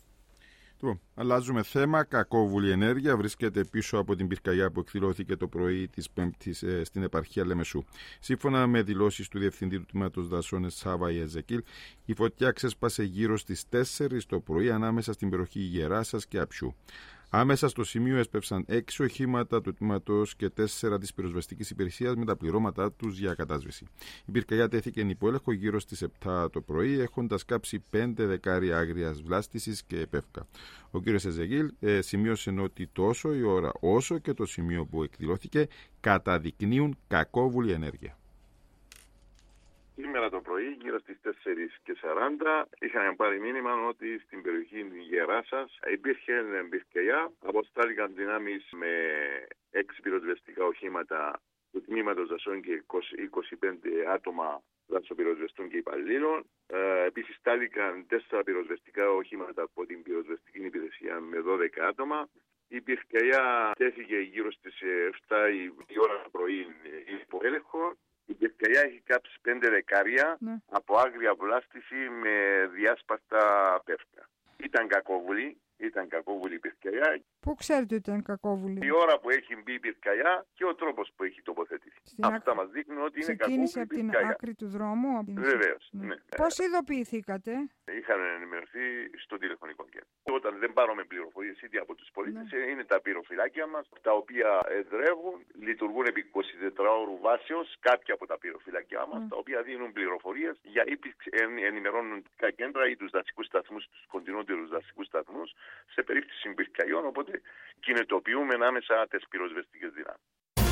Αλλάζουμε θέμα. Κακόβουλη ενέργεια βρίσκεται πίσω από την πυρκαγιά που εκδηλώθηκε το πρωί της Πέμπτης στην επαρχία Λεμεσού. Σύμφωνα με δηλώσεις του Διευθυντή του Τμήματος Δασών Σάβα Ιεζεκίλ, η φωτιά ξέσπασε γύρω στις 4 το πρωί ανάμεσα στην περιοχή Γεράσας και Απιού. Άμεσα στο σημείο έσπευσαν 6 οχήματα του τμήματος και 4 της πυροσβεστικής υπηρεσίας με τα πληρώματά τους για κατάσβεση. Η πυρκαγιά τέθηκε εν υπόλεγχο γύρω στις 7 το πρωί, έχοντας κάψει 5 δεκάρια άγριας βλάστησης και πεύκα. Ο κ. Εζεγίλ σημείωσε ότι τόσο η ώρα όσο και το σημείο που εκδηλώθηκε καταδεικνύουν κακόβουλη ενέργεια. Σήμερα το πρωί, γύρω στις 4:40, είχαμε πάρει μήνυμα ότι στην περιοχή Γεράσας υπήρχε πυρκαγιά. Αποστάληκαν δυνάμεις με 6 πυροσβεστικά οχήματα του Τμήματος Δασών και 25 άτομα δασοπυροσβεστών και υπαλλήλων. Επίσης στάληκαν 4 πυροσβεστικά οχήματα από την πυροσβεστική υπηρεσία με 12 άτομα. Η πυρκαγιά τέθηκε γύρω στις 7 η ώρα το πρωί υπό έλεγχο. Η πυρκαγιά έχει κάψει 5 δεκάρια από άγρια βλάστηση με διάσπαστα πεύκα. Ήταν κακόβουλη η πυρκαγιά. Πού ξέρετε ότι ήταν κακόβουλη? Η ώρα που έχει μπει η πυρκαγιά και ο τρόπος που έχει τοποθετηθεί. Αυτά μας δείχνουν ότι είναι κακόβουλη η πυρκαγιά. Ξεκίνησε από την άκρη του δρόμου? Βεβαίως. Ναι. Πώς ειδοποιηθήκατε? Είχαν ενημερωθεί στο τηλεφωνικό κέντρο. Όταν δεν πάρουμε πληροφορίες είτε από τους πολίτες, είναι τα πυροφυλάκια μας, τα οποία εδρεύουν, λειτουργούν επί 24 ώρου βάσεως, κάποια από τα πυροφυλάκια μας, τα οποία δίνουν πληροφορίες για ενημερώνουν τα κέντρα ή τους δασικούς σταθμούς, τους κοντινότερους δασικούς σταθμούς, σε περίπτωση πυρκαγιών, οπότε κινητοποιούμε άμεσα τις πυροσβεστικές δυνάμεις.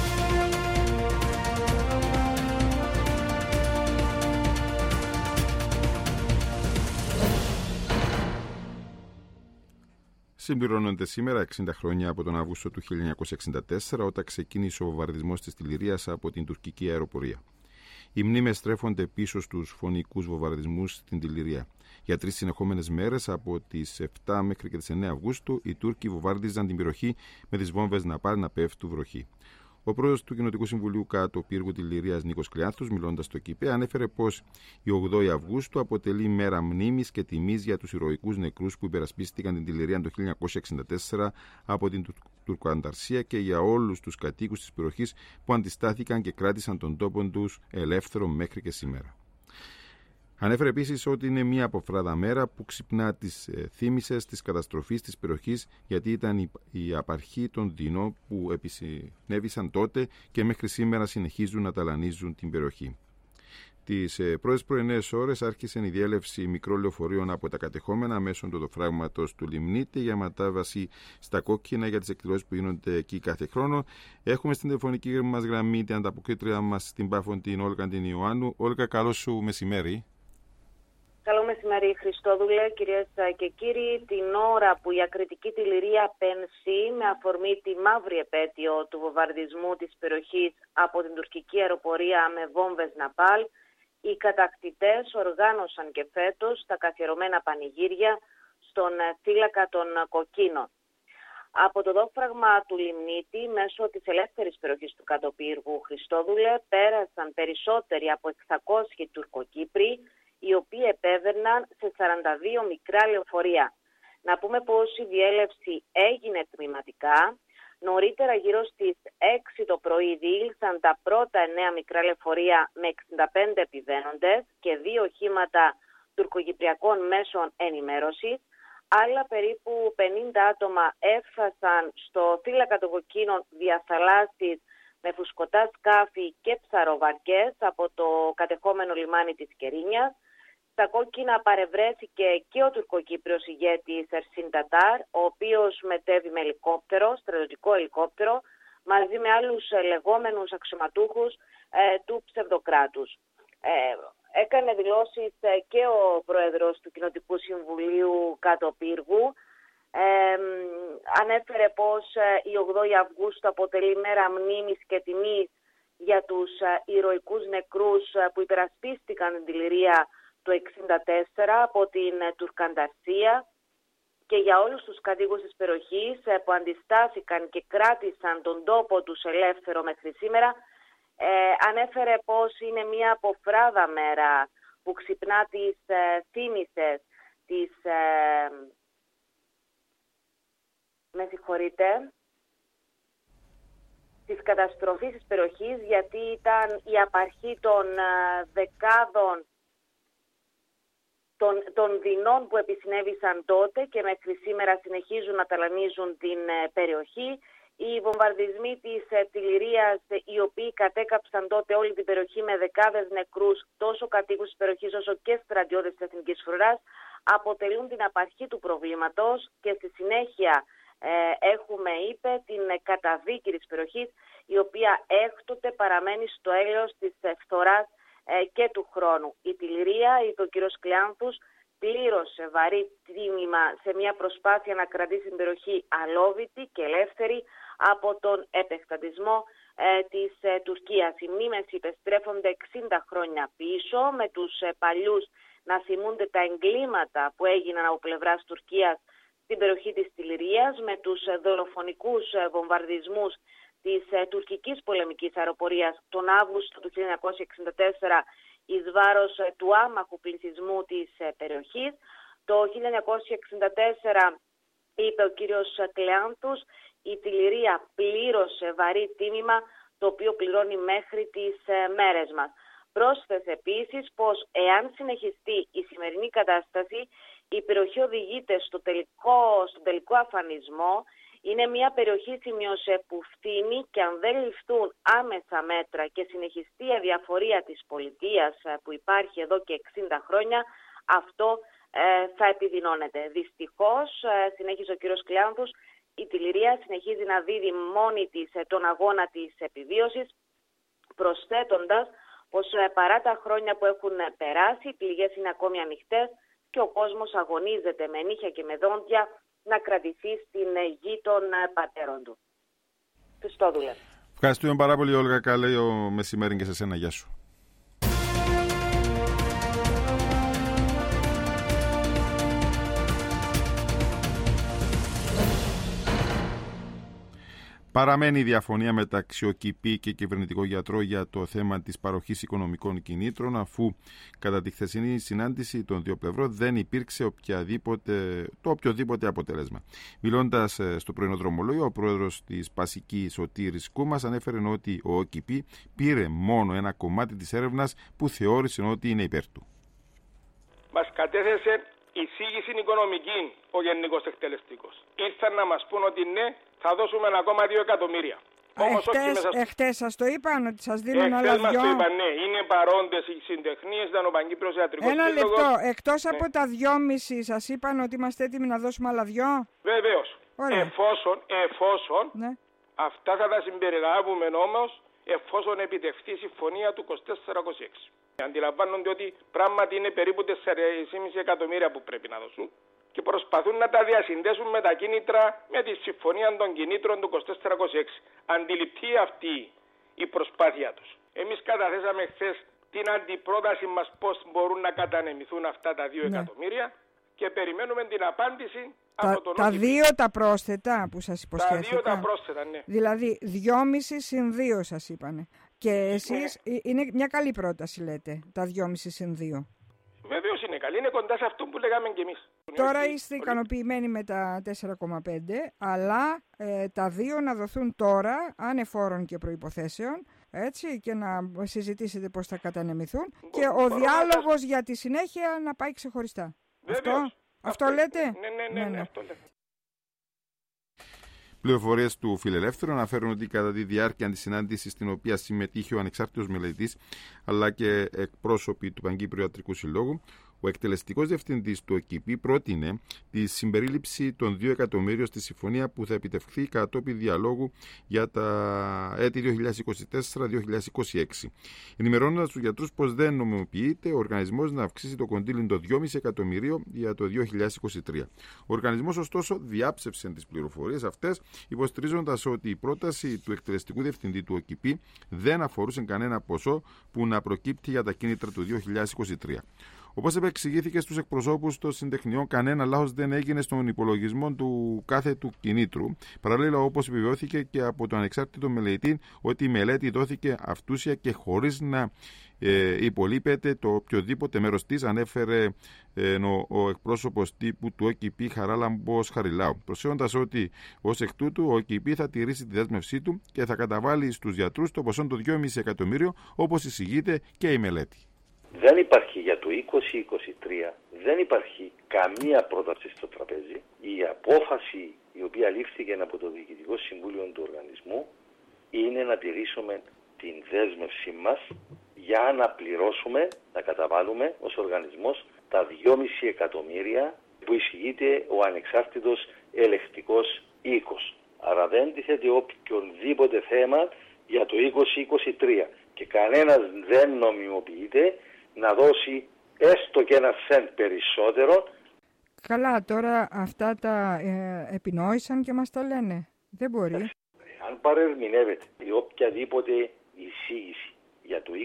Συμπληρώνονται σήμερα 60 χρόνια από τον Αύγουστο του 1964, όταν ξεκίνησε ο βομβαρδισμός της Τιλιρίας από την τουρκική αεροπορία. Οι μνήμες στρέφονται πίσω στους φωνικούς βομβαρδισμούς στην Τιλιρία. Για 3 συνεχόμενες μέρες, από τις 7 μέχρι και τις 9 Αυγούστου, οι Τούρκοι βομβάρδιζαν την περιοχή με τις βόμβες Ναπάλ να πέφτουν βροχή. Ο πρόεδρος του Κοινοτικού Συμβουλίου Κάτω Πύργου Τιλιρίας, Νίκος Κλειάνθους, μιλώντας στο ΚΥΠΕ, ανέφερε πως η 8η Αυγούστου αποτελεί μέρα μνήμης και τιμής για τους ηρωικούς νεκρούς που υπερασπίστηκαν την Τιλιρία το 1964 από την τουρκοανταρσία και για όλους τους κατοίκους της περιοχής που αντιστάθηκαν και κράτησαν τον τόπο τους ελεύθερο μέχρι και σήμερα. Ανέφερε επίσης ότι είναι μια αποφράδα μέρα που ξυπνά τις θύμησες της καταστροφής της περιοχής, γιατί ήταν η απαρχή των δεινών που επισυνέβησαν τότε και μέχρι σήμερα συνεχίζουν να ταλανίζουν την περιοχή. Τις πρώτες πρωινές ώρες άρχισε η διέλευση μικρών λεωφορείων από τα κατεχόμενα μέσω του οδοφράγματος του Λιμνίτη για μετάβαση στα κόκκινα για τις εκδηλώσεις που γίνονται εκεί κάθε χρόνο. Έχουμε στην τηλεφωνική μας γραμμή την ανταποκρίτρια μας στην Πάφο, την Όλγα την Ιωάννου. Όλγα, καλό σου μεσημέρι. Καλό μεσημέρι, Χριστόδουλε, κυρίες και κύριοι. Την ώρα που η ακριτική τηληρία Πενσή, με αφορμή τη μαύρη επέτειο του βομβαρδισμού της περιοχής από την τουρκική αεροπορία με βόμβες Ναπάλ, οι κατακτητές οργάνωσαν και φέτος τα καθιερωμένα πανηγύρια στον θύλακα των Κοκκίνων. Από το δόφραγμα του Λιμνίτη, μέσω της ελεύθερης περιοχής του Κατοπύργου, Χριστόδουλε, πέρασαν περισσότεροι από 600 Τουρκοκύπροι, οι οποίοι επέβαιναν σε 42 μικρά λεωφορεία. Να πούμε πως η διέλευση έγινε τμηματικά. Νωρίτερα, γύρω στις 6 το πρωί, διήλθαν τα πρώτα 9 μικρά λεωφορεία με 65 επιβαίνοντες και 2 οχήματα τουρκοκυπριακών μέσων ενημέρωσης. Άλλα περίπου 50 άτομα έφτασαν στο θύλακα των Κοκκίνων διαθαλάσσης με φουσκωτά σκάφη και ψαροβαρκές από το κατεχόμενο λιμάνι της Κερίνιας. Στα Κόκκινα παρευρέθηκε και ο τουρκοκύπριος ηγέτης Ερσίν Τατάρ, ο οποίος μετέβη με ελικόπτερο, στρατιωτικό ελικόπτερο, μαζί με άλλους λεγόμενους αξιωματούχους του ψευδοκράτους. Έκανε δηλώσεις και ο πρόεδρος του Κοινοτικού Συμβουλίου Κατοπύργου. Ανέφερε πως η 8η Αυγούστου αποτελεί μέρα μνήμης και τιμής για τους ηρωικούς νεκρούς που υπερασπίστηκαν την τηληρία το 1964 από την Τουρκανταρσία και για όλους τους κατοίκους της περιοχής που αντιστάθηκαν και κράτησαν τον τόπο τους ελεύθερο μέχρι σήμερα. Ανέφερε πως είναι μια αποφράδα μέρα που ξυπνά τις θύμησες της καταστροφής της περιοχής, γιατί ήταν η απαρχή των δεκάδων των δεινών που επισυνέβησαν τότε και μέχρι σήμερα συνεχίζουν να ταλανίζουν την περιοχή. Οι βομβαρδισμοί της τηληρίας, οι οποίοι κατέκαψαν τότε όλη την περιοχή με δεκάδες νεκρούς, τόσο κατοίκους της περιοχής όσο και στρατιώτες της Εθνικής Φρουράς, αποτελούν την απαρχή του προβλήματος και στη συνέχεια έχουμε, είπε, την καταδίκη της περιοχής, η οποία έκτοτε παραμένει στο έλεος της φθοράς και του χρόνου. Η τηληρία, είπε ο κ. Κλεάνθους, πλήρωσε βαρύ τίμημα σε μια προσπάθεια να κρατήσει την περιοχή αλόβητη και ελεύθερη από τον επεκτατισμό της Τουρκίας. Οι μνήμες υπεστρέφονται 60 χρόνια πίσω, με τους παλιούς να θυμούνται τα εγκλήματα που έγιναν από πλευράς Τουρκίας στην περιοχή της τηληρίας, με τους δολοφονικούς βομβαρδισμούς της τουρκικής πολεμικής αεροπορίας τον Αύγουστο του 1964 εις βάρος του άμαχου πληθυσμού της περιοχής. Το 1964, είπε ο κύριος Κλεάνθους, η τηληρία πλήρωσε βαρύ τίμημα, το οποίο πληρώνει μέχρι τις μέρες μας. Πρόσθεσε επίσης πως εάν συνεχιστεί η σημερινή κατάσταση, η περιοχή οδηγείται στον τελικό αφανισμό. Είναι μια περιοχή, σημείωσε, που φθήνει και αν δεν ληφθούν άμεσα μέτρα και συνεχιστεί η αδιαφορία της πολιτείας που υπάρχει εδώ και 60 χρόνια, αυτό θα επιδεινώνεται. Δυστυχώς, συνέχισε ο κ. Κλεάνθους, η τηληρία συνεχίζει να δίδει μόνη της τον αγώνα της επιβίωσης, προσθέτοντας πως παρά τα χρόνια που έχουν περάσει, οι πληγές είναι ακόμη ανοιχτές και ο κόσμος αγωνίζεται με νύχια και με δόντια να κρατηθεί στην γη των πατέρων του. Χριστόδουλε. Ευχαριστούμε πάρα πολύ, Όλγα. Καλό μεσημέρι και σε σένα. Γεια σου. Παραμένει η διαφωνία μεταξύ ΟΚΙΠΗ και κυβερνητικό γιατρό για το θέμα της παροχής οικονομικών κινήτρων, αφού κατά τη χθεσινή συνάντηση των δύο πλευρών δεν υπήρξε οποιοδήποτε αποτέλεσμα. Μιλώντας στο πρωινό δρομολόγιο, ο πρόεδρος της Πασική, Σωτήρης Κούμας, ανέφερε ότι ο ΟΚΙΠΗ πήρε μόνο ένα κομμάτι της έρευνας που θεώρησε ότι είναι υπέρ του. Μας κατέθεσε εισήγηση οικονομική ο Γενικός Εκτελεστικός. Ήρθαν να μας πούν ότι ναι, θα δώσουμε ακόμα 2 εκατομμύρια. Εχθές σας το είπαν ότι σας δίνουν άλλα 2. Μας το είπαν, ναι. Είναι παρόντες οι συντεχνίες, ήταν ο Παγκύπριος Ιατρικός Σύλλογος. Ένα λεπτό. Εκτός ναι. από τα 2,5 σας είπαν ότι είμαστε έτοιμοι να δώσουμε άλλα 2. Βεβαίως. Εφόσον ναι. Αυτά θα τα συμπεριλάβουμε όμως εφόσον επιτευχθεί η συμφωνία του 24-26. Αντιλαμβάνονται ότι πράγματι είναι περίπου 4,5 εκατομμύρια που πρέπει να δώσουν και προσπαθούν να τα διασυνδέσουν με τα κίνητρα, με τη συμφωνία των κινήτρων του 24-26. Αντιληπτή αυτή η προσπάθεια τους. Εμείς καταθέσαμε χθες την αντιπρόταση μας πώς μπορούν να κατανεμηθούν αυτά τα 2 εκατομμύρια και περιμένουμε την απάντηση από τον Τα δύο τα πρόσθετα που σας υποσχέθηκα. Τα δύο τα πρόσθετα, ναι. Δηλαδή 2,5 συν 2 σας είπανε. Και εσείς είναι μια καλή πρόταση λέτε, τα 2,5 συν 2. Βεβαίως είναι καλή, είναι κοντά σε αυτό που λέγαμε κι εμείς. Τώρα είστε ικανοποιημένοι με τα 4,5, αλλά τα δύο να δοθούν τώρα, ανεφόρων και προϋποθέσεων, έτσι, και να συζητήσετε πώς θα κατανεμηθούν και ο διάλογος για τη συνέχεια να πάει ξεχωριστά. Αυτό λέτε? Ναι, αυτό λέτε. Πληροφορίες του Φιλελεύθερου αναφέρουν ότι κατά τη διάρκεια της συνάντησης στην οποία συμμετείχε ο ανεξάρτητος μελετής αλλά και εκπρόσωποι του Παγκύπριου Ιατρικού Συλλόγου, ο εκτελεστικός διευθυντής του ΟΚΙΠΗ πρότεινε τη συμπερίληψη των 2 εκατομμύριων στη συμφωνία που θα επιτευχθεί κατόπιν διαλόγου για τα έτη 2024-2026. Ενημερώνοντας τους γιατρούς πως δεν νομιμοποιείται ο οργανισμός να αυξήσει το κονδύλι των 2,5 εκατομμυρίων για το 2023. Ο οργανισμός, ωστόσο, διάψευσε τις πληροφορίες αυτές, υποστηρίζοντας ότι η πρόταση του εκτελεστικού διευθυντή του ΟΚΙΠΗ δεν αφορούσε κανένα ποσό που να προκύπτει για τα κίνητρα του 2023. Όπως επεξηγήθηκε στους εκπροσώπους των συντεχνιών, κανένα λάθος δεν έγινε στον υπολογισμό του κάθε του κινήτρου. Παράλληλα, όπως επιβεβαιώθηκε και από τον ανεξάρτητο μελετή, ότι η μελέτη δόθηκε αυτούσια και χωρίς να υπολείπεται το οποιοδήποτε μέρος της, ανέφερε ο εκπρόσωπος τύπου του ΟΚΙΠΗ Χαράλαμπος Χαριλάου, προσέχοντας ότι ως εκ τούτου ο ΟΚΙΠΗ θα τηρήσει τη δέσμευσή του και θα καταβάλει στους γιατρούς το ποσό των 2,5 εκατομμύριων, όπως εισηγείται και η μελέτη. Δεν υπάρχει για το 2023, δεν υπάρχει καμία πρόταση στο τραπέζι. Η απόφαση η οποία λήφθηκε από το Διοικητικό Συμβούλιο του Οργανισμού είναι να τηρήσουμε την δέσμευσή μας για να πληρώσουμε, να καταβάλουμε ως οργανισμός τα 2,5 εκατομμύρια που εισηγείται ο ανεξάρτητος ελεγκτικός οίκος. Άρα δεν τίθεται οποιονδήποτε θέμα για το 2023 και κανένας δεν νομιμοποιείται να δώσει έστω και ένα σεντ περισσότερο. Καλά, τώρα αυτά τα επινόησαν και μας τα λένε. Δεν μπορεί. Αν παρερμηνεύεται η οποιαδήποτε εισήγηση για το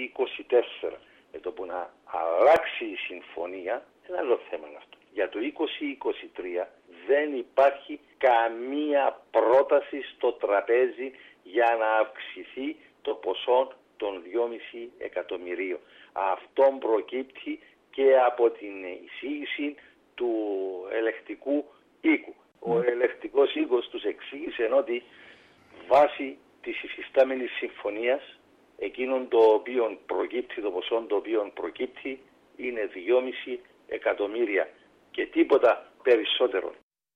2024 με το που να αλλάξει η συμφωνία, ένα άλλο θέμα είναι αυτό. Για το 2023 δεν υπάρχει καμία πρόταση στο τραπέζι για να αυξηθεί το ποσό των 2,5 εκατομμυρίων. Αυτό προκύπτει και από την εισήγηση του ελεγκτικού οίκου. Ο ελεγκτικός οίκος τους εξήγησε ότι βάσει της υφιστάμενης συμφωνίας εκείνον το οποίο προκύπτει, το ποσό το οποίο προκύπτει είναι 2,5 εκατομμύρια και τίποτα περισσότερο.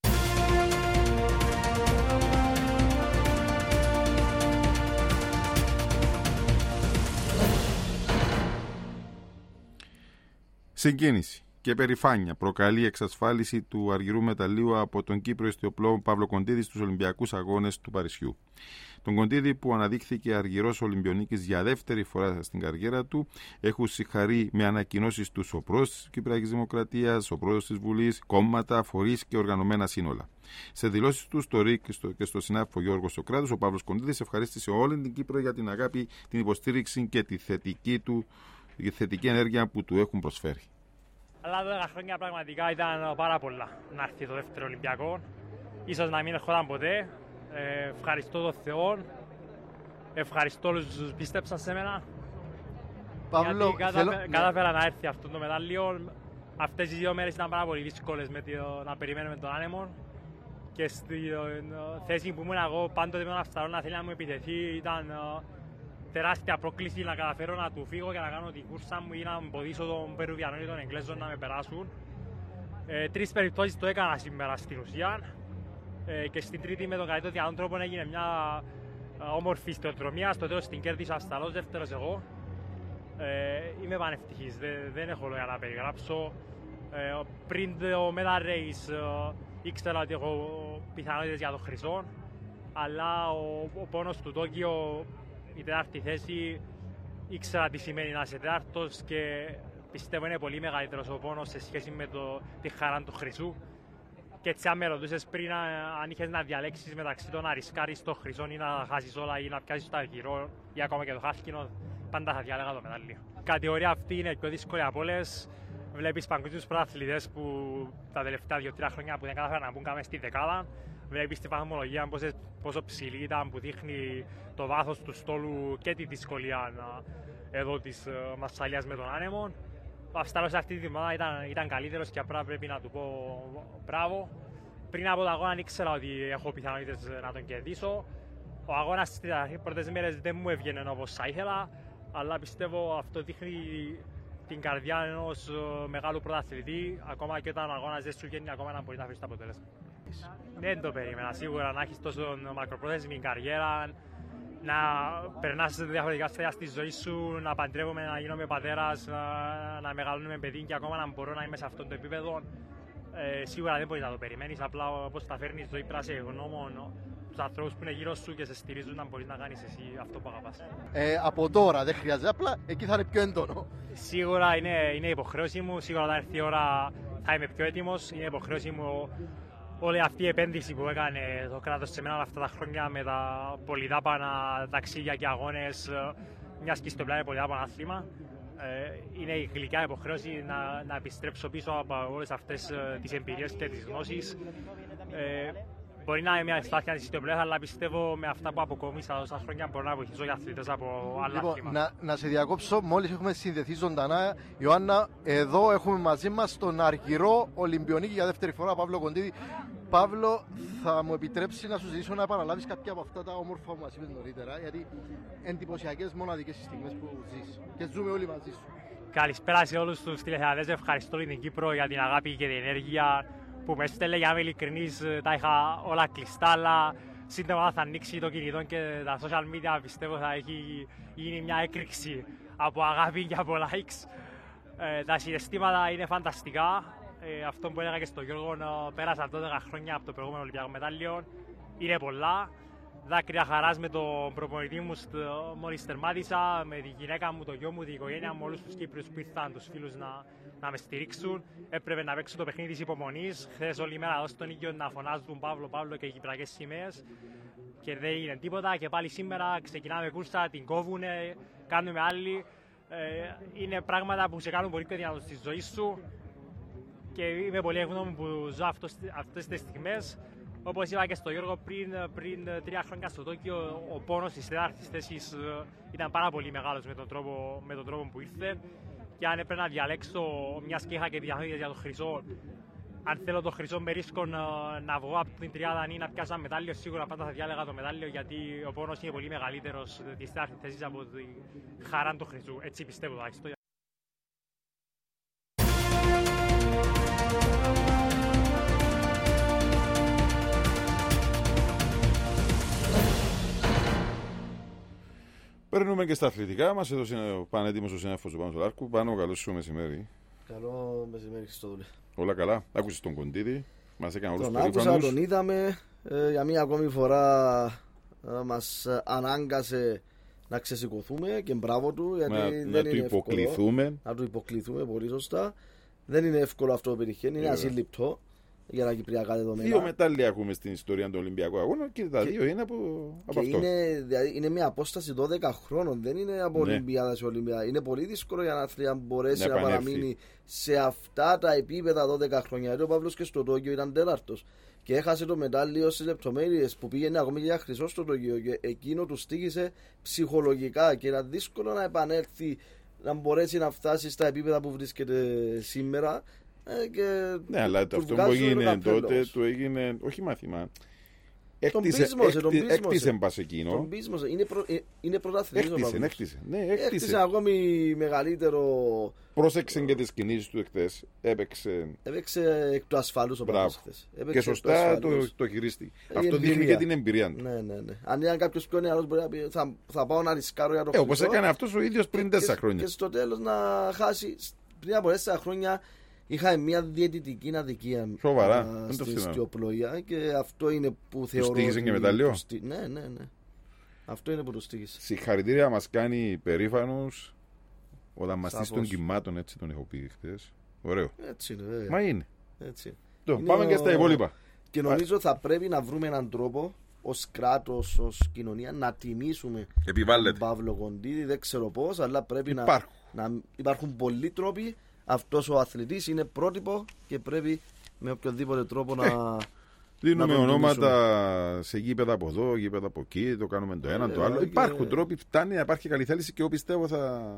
Συγκίνηση και περηφάνεια προκαλεί η εξασφάλιση του αργυρού μεταλλείου από τον Κύπριο ιστιοπλό Παύλο Κοντίδη στους Ολυμπιακούς Αγώνες του Παρισιού. Τον Κοντίδη, που αναδείχθηκε αργυρός Ολυμπιονίκης για δεύτερη φορά στην καριέρα του, έχουν συγχαρεί με ανακοινώσεις τους ο πρόεδρος της Κυπριακής Δημοκρατίας, ο πρόεδρος της Βουλής, κόμματα, φορείς και οργανωμένα σύνολα. Σε δηλώσεις του στο ΡΙΚ και στο συνάδελφο Γιώργο Σοκράτος, ο Παύλος Κοντίδης ευχαρίστησε όλη την Κύπρο για την αγάπη, την υποστήριξη και τη θετική ενέργεια που του έχουν προσφέρει. Αλλά 12 χρόνια πραγματικά ήταν πάρα πολλά να έρθει το δεύτερο Ολυμπιακό. Ίσως να μην έρχονταν ποτέ. Ευχαριστώ τον Θεό. Ευχαριστώ όλους τους πίστεψαν σε μένα. Παύλο, γιατί κατάφερα να έρθει αυτό το μετάλλιο. Αυτές οι 2 μέρες ήταν πάρα πολύ δύσκολες με να περιμένουμε τον άνεμο. Και στη θέση που ήμουν εγώ πάντοτε με τον Αυστραλό να θέλει να μου επιτεθεί ήταν τεράστια πρόκληση να καταφέρω να του φύγω και να κάνω την κούρσα μου ή να εμποδίσω τον Περουβιανό ή τον Εγγλέζο να με περάσουν. 3 περιπτώσεις το έκανα σήμερα στην ουσία και στην τρίτη με τον καλύτερο δυνατόν τρόπο έγινε μια όμορφη ιστιοτρομία. Στο τέλος την κέρδισα Αυστραλός, δεύτερος εγώ. Είμαι πανευτυχής, δεν έχω λόγια να περιγράψω. Πριν το Medal Race ήξερα ότι έχω πιθανότητες για το χρυσό, αλλά ο πόνος του Τόκιο, η τέταρτη θέση, ήξερα τι σημαίνει να είσαι τέταρτος και πιστεύω είναι πολύ μεγαλύτερος ο πόνος σε σχέση με τη χαρά του χρυσού. Και έτσι, αν με ρωτούσες πριν, αν είχες να διαλέξεις μεταξύ των να ρισκάρεις το χρυσό ή να χάσεις όλα ή να πιάσεις το αργυρό ή ακόμα και το χάλκινο, πάντα θα διάλεγα το μετάλλιο. Η κατηγορία αυτή είναι πιο δύσκολη από όλες. Βλέπεις παγκόσμιους πρωταθλητές που τα τελευταία 2-3 χρόνια που δεν κατάφεραν να μπουν καν στη δεκάδα. Βλέπεις τη βαθμολογία πόσο ψηλή ήταν, που δείχνει το βάθος του στόλου και τη δυσκολία εδώ της Μασσαλίας με τον άνεμο. Ο Αυστραλός αυτή τη βδομάδα ήταν καλύτερος και απλά πρέπει να του πω μπράβο. Πριν από τον αγώνα ήξερα ότι έχω πιθανότητες να τον κερδίσω. Ο αγώνας στις πρώτες μέρες δεν μου έβγαινε όπως θα ήθελα, αλλά πιστεύω αυτό δείχνει την καρδιά ενός μεγάλου πρωταθλητή, ακόμα και όταν ο αγώνας δεν σου βγαίνει ακόμα να μπορεί να βρει το αποτέλεσμα. Δεν το περίμενα σίγουρα να έχεις τόσο μακροπρόθεσμη καριέρα, να περνάς διαφορετικά στάδια στη ζωή σου, να παντρεύομαι, να γίνομαι πατέρας, να μεγαλώνουμε παιδί και ακόμα να μπορώ να είμαι σε αυτό το επίπεδο. Σίγουρα δεν μπορείς να το περιμένεις, απλά όπως τα φέρνει η ζωή πρέπει να είσαι ευγνώμων τους ανθρώπους που είναι γύρω σου και σε στηρίζουν να μπορείς να κάνεις εσύ αυτό που αγαπάς. Από τώρα δεν χρειάζεται, απλά εκεί θα είναι πιο έντονο. Σίγουρα είναι υποχρέωση μου, σίγουρα όταν έρθει η ώρα θα είμαι πιο έτοιμος. Είναι υποχρέωση μου όλη αυτή η επένδυση που έκανε το κράτος σε μένα όλα αυτά τα χρόνια με τα πολυδάπανα ταξίδια και αγώνες, μιας και στο πλάι είναι πολυδάπανο άθλημα. Είναι η γλυκιά υποχρέωση να επιστρέψω πίσω από όλες αυτές τις εμπειρίες και τις γνώσεις. Μπορεί να είναι μια ευστάθεια της ιστιοπλέας, αλλά πιστεύω με αυτά που αποκομίσα τόσα χρόνια μπορώ να βοηθήσω για αθλητές από άλλα αθλήματα. Να σε διακόψω, μόλις έχουμε συνδεθεί ζωντανά, Ιωάννα, εδώ έχουμε μαζί μας τον αργυρό Ολυμπιονίκη για δεύτερη φορά, Παύλο Κοντίδη. Παύλο, θα μου επιτρέψει να σου ζητήσω να επαναλάβεις κάποια από αυτά τα όμορφα που μας είπες νωρίτερα, γιατί εντυπωσιακές μοναδικές στιγμές που ζεις και ζούμε όλοι μαζί σου. Καλησπέρα σε όλους τους τηλεθεατές. Ευχαριστώ την Κύπρο για την αγάπη και την ενέργεια που με έστελε. Για να είμαι ειλικρινής, τα είχα όλα κλειστά, αλλά σύντομα θα ανοίξει το κινητό και τα social media. Πιστεύω θα έχει γίνει μια έκρηξη από αγάπη και από likes. Τα συναισθήματα είναι φανταστικά. Αυτό που έλεγα και στον Γιώργο, πέρασαν 12 χρόνια από το προηγούμενο Ολυμπιακό μετάλλιο. Είναι πολλά. Δάκρυα χαράς με τον προπονητή μου μόλις τερμάτισα, με τη γυναίκα μου, το γιο μου, την οικογένεια μου, όλους τους Κύπριους που ήρθαν, τους φίλους να με στηρίξουν. Έπρεπε να παίξω το παιχνίδι της υπομονής. Χθες όλη μέρα εδώ στον Ήγιο να φωνάζουν Παύλο, Παύλο και κυπριακές σημαίες. Και δεν έγινε τίποτα. Και πάλι σήμερα ξεκινάμε κούρσα, την κόβουνε, κάνουμε άλλη. Είναι πράγματα που σε κάνουν πολύ πιο δυνατό στη ζωή σου. Και είμαι πολύ ευγνώμων που ζω αυτές τις στιγμές. Όπως είπα και στο Γιώργο πριν 3 χρόνια στο Τόκιο, ο πόνος της τέταρτης θέσης ήταν πάρα πολύ μεγάλος με τον τρόπο που ήρθε. Και αν έπρεπε να διαλέξω, μιας και είχα και διαθέτηση για το χρυσό, αν θέλω το χρυσό με ρίσκο να βγω από την τριάδα ή να πιάσω ένα μετάλλιο, σίγουρα πάντα θα διάλεγα το μετάλλιο, γιατί ο πόνος είναι πολύ μεγαλύτερος της τέταρτης θέσης από τη χαρά του χρυσού. Έτσι πιστεύω τουλάχιστον. Παίρνουμε και στα αθλητικά μας. Εδώ είναι ο πανέτοιμος ο συνάδελφος του Πάνου Σολάρκου. Πάνω, καλό σου μεσημέρι. Καλό μεσημέρι, Χριστόδουλε. Όλα καλά. Άκουσες τον Κοντίδη. Μας έκανε όλους τον άκουσα, τον είδαμε. Για μία ακόμη φορά μας ανάγκασε να ξεσηκωθούμε και μπράβο του. Γιατί να του υποκληθούμε. Να του υποκληθούμε, πολύ σωστά. Δεν είναι εύκολο αυτό που πετυχαίνει. Είναι ασύλληπτο για τα κυπριακά δεδομένα. 2 μετάλλια έχουμε στην ιστορία του Ολυμπιακού Αγώνα και τα 2 είναι από αυτό. Είναι μια απόσταση 12 χρόνων. Δεν είναι από Ολυμπιάδα σε Ολυμπιάδα. Είναι πολύ δύσκολο για ένα αθλητή να μπορέσει να παραμείνει σε αυτά τα επίπεδα 12 χρόνια. Γιατί ο Παύλος και στο Τόκιο ήταν τέταρτος. Και έχασε το μετάλλιο στις λεπτομέρειες που πήγαινε ακόμη και για χρυσό στο Τόκιο. Και εκείνο του στοίχησε ψυχολογικά και ήταν δύσκολο να επανέλθει, να μπορέσει να φτάσει στα επίπεδα που βρίσκεται σήμερα. Ναι, αλλά αυτό που έγινε τότε του έγινε όχι μάθημα. Έκτισε μπας εκείνο. Τον πείσμος, είναι πρωταθλητής ο Παύλος. Έκτισε ακόμη μεγαλύτερο. Πρόσεξε και τις κινήσεις του εχθές. Έπαιξε εκ του ασφάλους ο Παύλος χθες. Και σωστά το χειρίστη. Αυτό δείχνει και την εμπειρία του. Ναι. Αν ήταν κάποιος πιο νεαρός μπορεί να πει θα πάω να ρισκάρω για το χρυσό. Όπως έκανε αυτός ο ίδιος πριν 4 χρόνια. Και στο τέλος να χάσει. Πριν από 4 χρόνια είχαμε μια διαιτητική αδικία στην ιστιοπλοεία και αυτό είναι που θεωρώ. Στήγησε και μετάλλιο. Ναι. Αυτό είναι που το στήχησε. Συγχαρητήρια, μας κάνει περήφανος ο δαμαστής των κυμάτων, έτσι τον έχω πει χθες. Ωραίο. Έτσι είναι. Μα είναι. Έτσι. Πάμε και στα υπόλοιπα. Και νομίζω θα πρέπει να βρούμε έναν τρόπο ως κράτος, ως κοινωνία να τιμήσουμε τον Παύλο Κοντίδη. Δεν ξέρω πώς, αλλά πρέπει να υπάρχουν πολλοί τρόποι. Αυτός ο αθλητής είναι πρότυπο και πρέπει με οποιοδήποτε τρόπο να. Δίνουμε ονόματα σε γήπεδα από εδώ, γήπεδα από εκεί, το κάνουμε το ένα, το άλλο. Υπάρχουν τρόποι, φτάνει να υπάρχει καλή θέληση και εγώ πιστεύω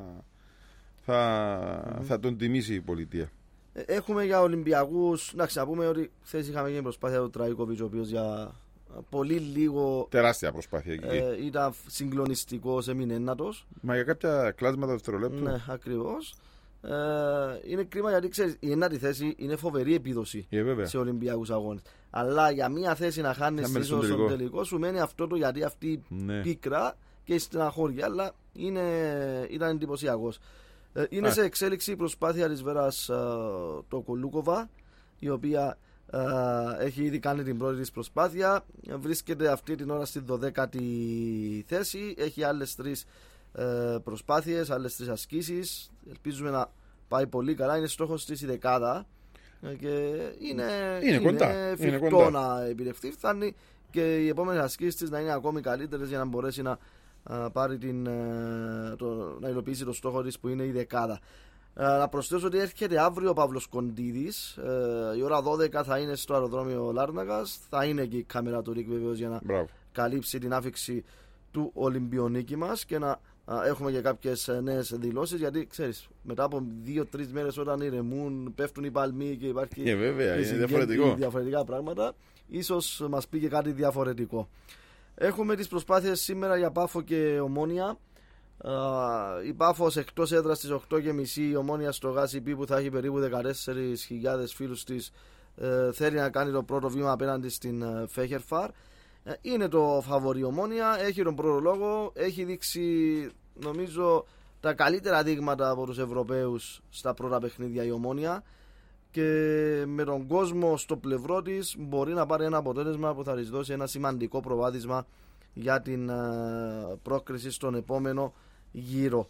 θα τον τιμήσει η πολιτεία. Έχουμε για Ολυμπιακούς, να πούμε ότι χθες είχαμε γίνει προσπάθεια του Τραίκοβιτς, ο οποίος για πολύ λίγο. Τεράστια προσπάθεια εκεί. Ήταν συγκλονιστικός, έμεινε ένατος. Μα για κάποια κλάσματα δευτερολέπτου. Ναι, ακριβώς. Είναι κρίμα γιατί ξέρεις, η ένατη θέση είναι φοβερή επίδοση σε Ολυμπιακούς αγώνες. Αλλά για μία θέση να χάνεις στον τελικό σου μένει αυτό το γιατί αυτή πίκρα και η στεναχώρια. Αλλά ήταν εντυπωσιακός. Είναι σε εξέλιξη η προσπάθεια της Βέρας το Κολούκοβα, η οποία έχει ήδη κάνει την πρώτη της προσπάθεια. Βρίσκεται αυτή την ώρα στη 12η θέση. Έχει άλλες 3 προσπάθειες, άλλες 3 ασκήσεις. Ελπίζουμε να πάει πολύ καλά. Είναι στόχος της η δεκάδα και είναι εφικτό να επιτευχθεί. Φτάνει και οι επόμενες ασκήσεις της να είναι ακόμη καλύτερες για να μπορέσει να πάρει να υλοποιήσει το στόχο της που είναι η δεκάδα. Να προσθέσω ότι έρχεται αύριο ο Παύλος Κοντίδης. Η ώρα 12 θα είναι στο αεροδρόμιο Λάρνακας. Θα είναι και η κάμερα του Ρικ βεβαίως για να καλύψει την άφιξη του Ολυμπιονίκη μας και να έχουμε και κάποιες νέες δηλώσεις. Γιατί ξέρεις, μετά από 2-3 μέρες όταν ηρεμούν, πέφτουν οι παλμοί και υπάρχει διαφορετικά πράγματα, ίσως μας πει και κάτι διαφορετικό. Έχουμε τις προσπάθειες σήμερα για Πάφο και Ομόνια. Η Πάφος εκτός έδρας στις 8.30, η Ομόνια στο Γάσιπι που θα έχει περίπου 14.000 φίλους της, θέλει να κάνει το πρώτο βήμα απέναντι στην Φέχερφαρ. Είναι το φαβορί Ομόνια, έχει τον πρώτο λόγο, έχει δείξει νομίζω τα καλύτερα δείγματα από τους Ευρωπαίους στα πρώτα παιχνίδια η Ομόνια και με τον κόσμο στο πλευρό της μπορεί να πάρει ένα αποτέλεσμα που θα της δώσει ένα σημαντικό προβάδισμα για την πρόκριση στον επόμενο γύρο.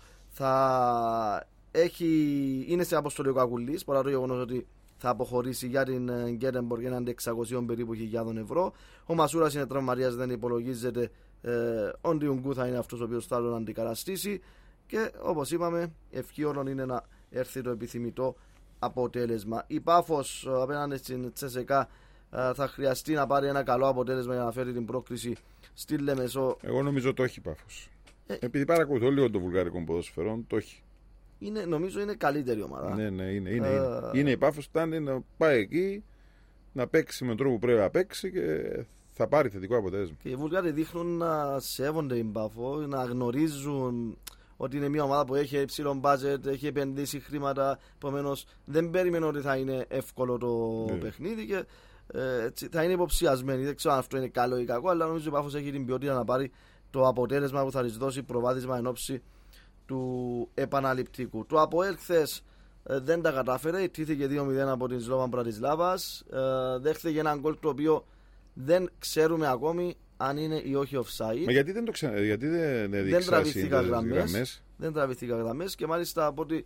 Είναι σε αποστολή ο Κακουλής παρά το γεγονός ότι θα αποχωρήσει για την Γκέτεμποργκ έναντι 600 περίπου χιλιάδων ευρώ. Ο Μασούρας είναι τραυματίας, δεν υπολογίζεται. Ο Ντιουγκού θα είναι αυτός ο οποίος θα τον αντικαταστήσει και όπως είπαμε ευχή όλων είναι να έρθει το επιθυμητό αποτέλεσμα. Η Πάφος απέναντι στην Τσεσεκά θα χρειαστεί να πάρει ένα καλό αποτέλεσμα για να φέρει την πρόκριση στη Λεμεσό. Εγώ νομίζω το έχει η Πάφος. Επειδή παρακολουθώ λίγο το βουλγαρικό ποδόσφαιρο, το έχει. Νομίζω είναι καλύτερη ομάδα. Ναι, είναι η Πάφος, φτάνει να πάει εκεί, να παίξει με τρόπο που πρέπει να παίξει και θα πάρει θετικό αποτέλεσμα. Και οι Βουλγάροι δείχνουν να σέβονται την Πάφο, να γνωρίζουν ότι είναι μια ομάδα που έχει υψηλό μπάτζετ, έχει επενδύσει χρήματα. Επομένως δεν περιμένω ότι θα είναι εύκολο το παιχνίδι και θα είναι υποψιασμένοι. Δεν ξέρω αν αυτό είναι καλό ή κακό, αλλά νομίζω ότι η Πάφος έχει την ποιότητα να πάρει το αποτέλεσμα που θα της δώσει προβάδισμα εν ώψη του επαναληπτικού. Το ΑΠΟΕΛ χθες δεν τα κατάφερε, ιτήθηκε 2-0 από την Σλόβαν Μπρατισλάβας. Δέχθηκε έναν γκολ το οποίο δεν ξέρουμε ακόμη αν είναι ή όχι offside. Μα γιατί δεν τραβήθηκαν γραμμές. Δεν τραβήθηκαν γραμμές και μάλιστα από ότι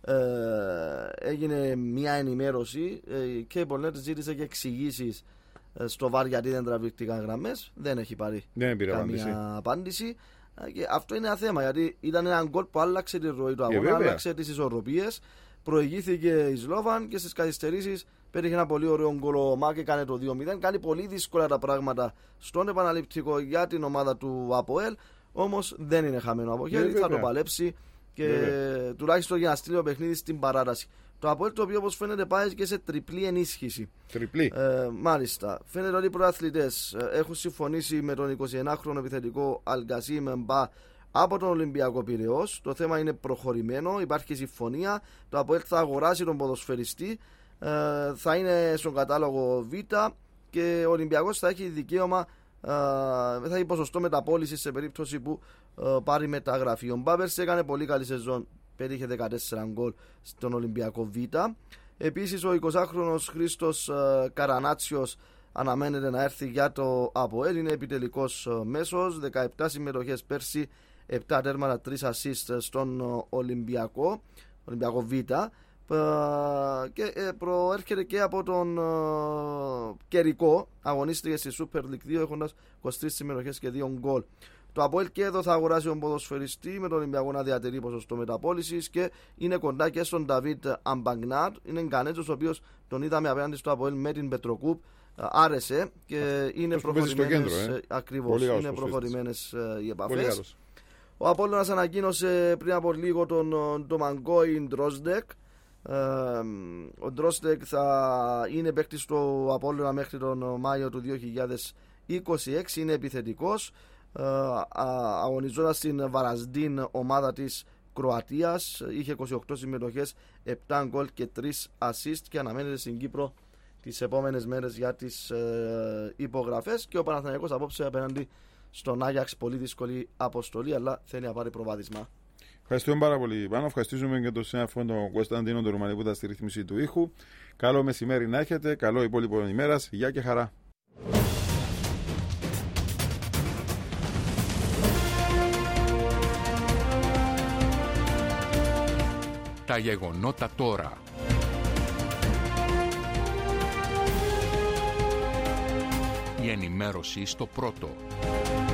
έγινε μια ενημέρωση και η Πολνέτ ζήτησε και εξηγήσεις στο ΒΑΡ γιατί δεν τραβήθηκαν γραμμές. Δεν έχει πάρει καμία απάντηση. Και αυτό είναι ένα θέμα γιατί ήταν ένα γκολ που άλλαξε τη ροή του αγώνα, άλλαξε τις ισορροπίες. Προηγήθηκε η Σλόβαν και στις καθυστερήσεις πέτυχε ένα πολύ ωραίο γκολ ο Μάκ, έκανε το 2-0. Κάνει πολύ δύσκολα τα πράγματα στον επαναληπτικό για την ομάδα του ΑΠΟΕΛ. Όμως δεν είναι χαμένο από χέρι, θα το παλέψει και τουλάχιστον για να στείλει το παιχνίδι στην παράταση. Το ΑΠΟΕΛ το οποίο όπως φαίνεται πάει και σε τριπλή ενίσχυση. Τριπλή. Μάλιστα. Φαίνεται ότι οι πρωταθλητές έχουν συμφωνήσει με τον 21χρονο επιθετικό Αλγκασί Μεμπά από τον Ολυμπιακό Πειραιώς. Το θέμα είναι προχωρημένο, υπάρχει συμφωνία. Το ΑΠΟΕΛ θα αγοράσει τον ποδοσφαιριστή, θα είναι στον κατάλογο Β και ο Ολυμπιακός θα έχει δικαίωμα, θα έχει ποσοστό μεταπώληση σε περίπτωση που πάρει μεταγραφή. Ο Μπάβερς έκανε πολύ καλή σεζόν, πέτυχε 14 γκολ στον Ολυμπιακό Β. Επίσης ο 20χρονος Χρήστος Καρανάτσιος αναμένεται να έρθει για το ΑΠΟΕΛ. Είναι επιτελικός μέσος, 17 συμμετοχές πέρσι, 7 τέρματα, 3 assist στον Ολυμπιακό Β, και προέρχεται και από τον Κερικό, αγωνίστηκε στη Super League 2 έχοντας 23 συμμετοχές και 2 γκολ. Το ΑΠΟΕΛ και εδώ θα αγοράσει τον ποδοσφαιριστή με τον Ολυμπιακό να διατηρεί ποσοστό μεταπώλησης και είναι κοντά και στον Νταβίτ Αμπαγνάτ. Είναι Γκανέτσος, ο οποίος τον είδαμε απέναντι στο ΑΠΟΕΛ με την Πετροκούπ. Άρεσε και είναι προχωρημένες, ακριβώς, είναι προχωρημένες οι επαφές. Ο Απόλλωνας ανακοίνωσε πριν από λίγο τον Ντομαγκόι Ντρόσντεκ. Ο Ντρόσντεκ θα είναι παίκτης στο Απόλλωνα μέχρι τον Μάιο του 2026. Είναι επιθετικός, αγωνιζόντας στην Βαραζντίν, ομάδα της Κροατίας. Είχε 28 συμμετοχές, 7 γκολ και 3 assist και αναμένεται στην Κύπρο τις επόμενες μέρες για τις υπογραφές. Και ο Παναθηναϊκός απόψε απέναντι στον Άγιαξ, πολύ δύσκολη αποστολή, αλλά θέλει να πάρει προβάδισμα. Ευχαριστούμε πάρα πολύ, Πάνο. Ευχαριστήσουμε και τον συνάδελφο τον Κωνσταντίνο τον Ρουμανί που ήταν στη ρύθμιση του ήχου. Καλό μεσημέρι να έχετε, καλό υπόλοιπο ημέρας. Γεια και χαρά. Τα γεγονότα τώρα. Η ενημέρωση στο πρώτο.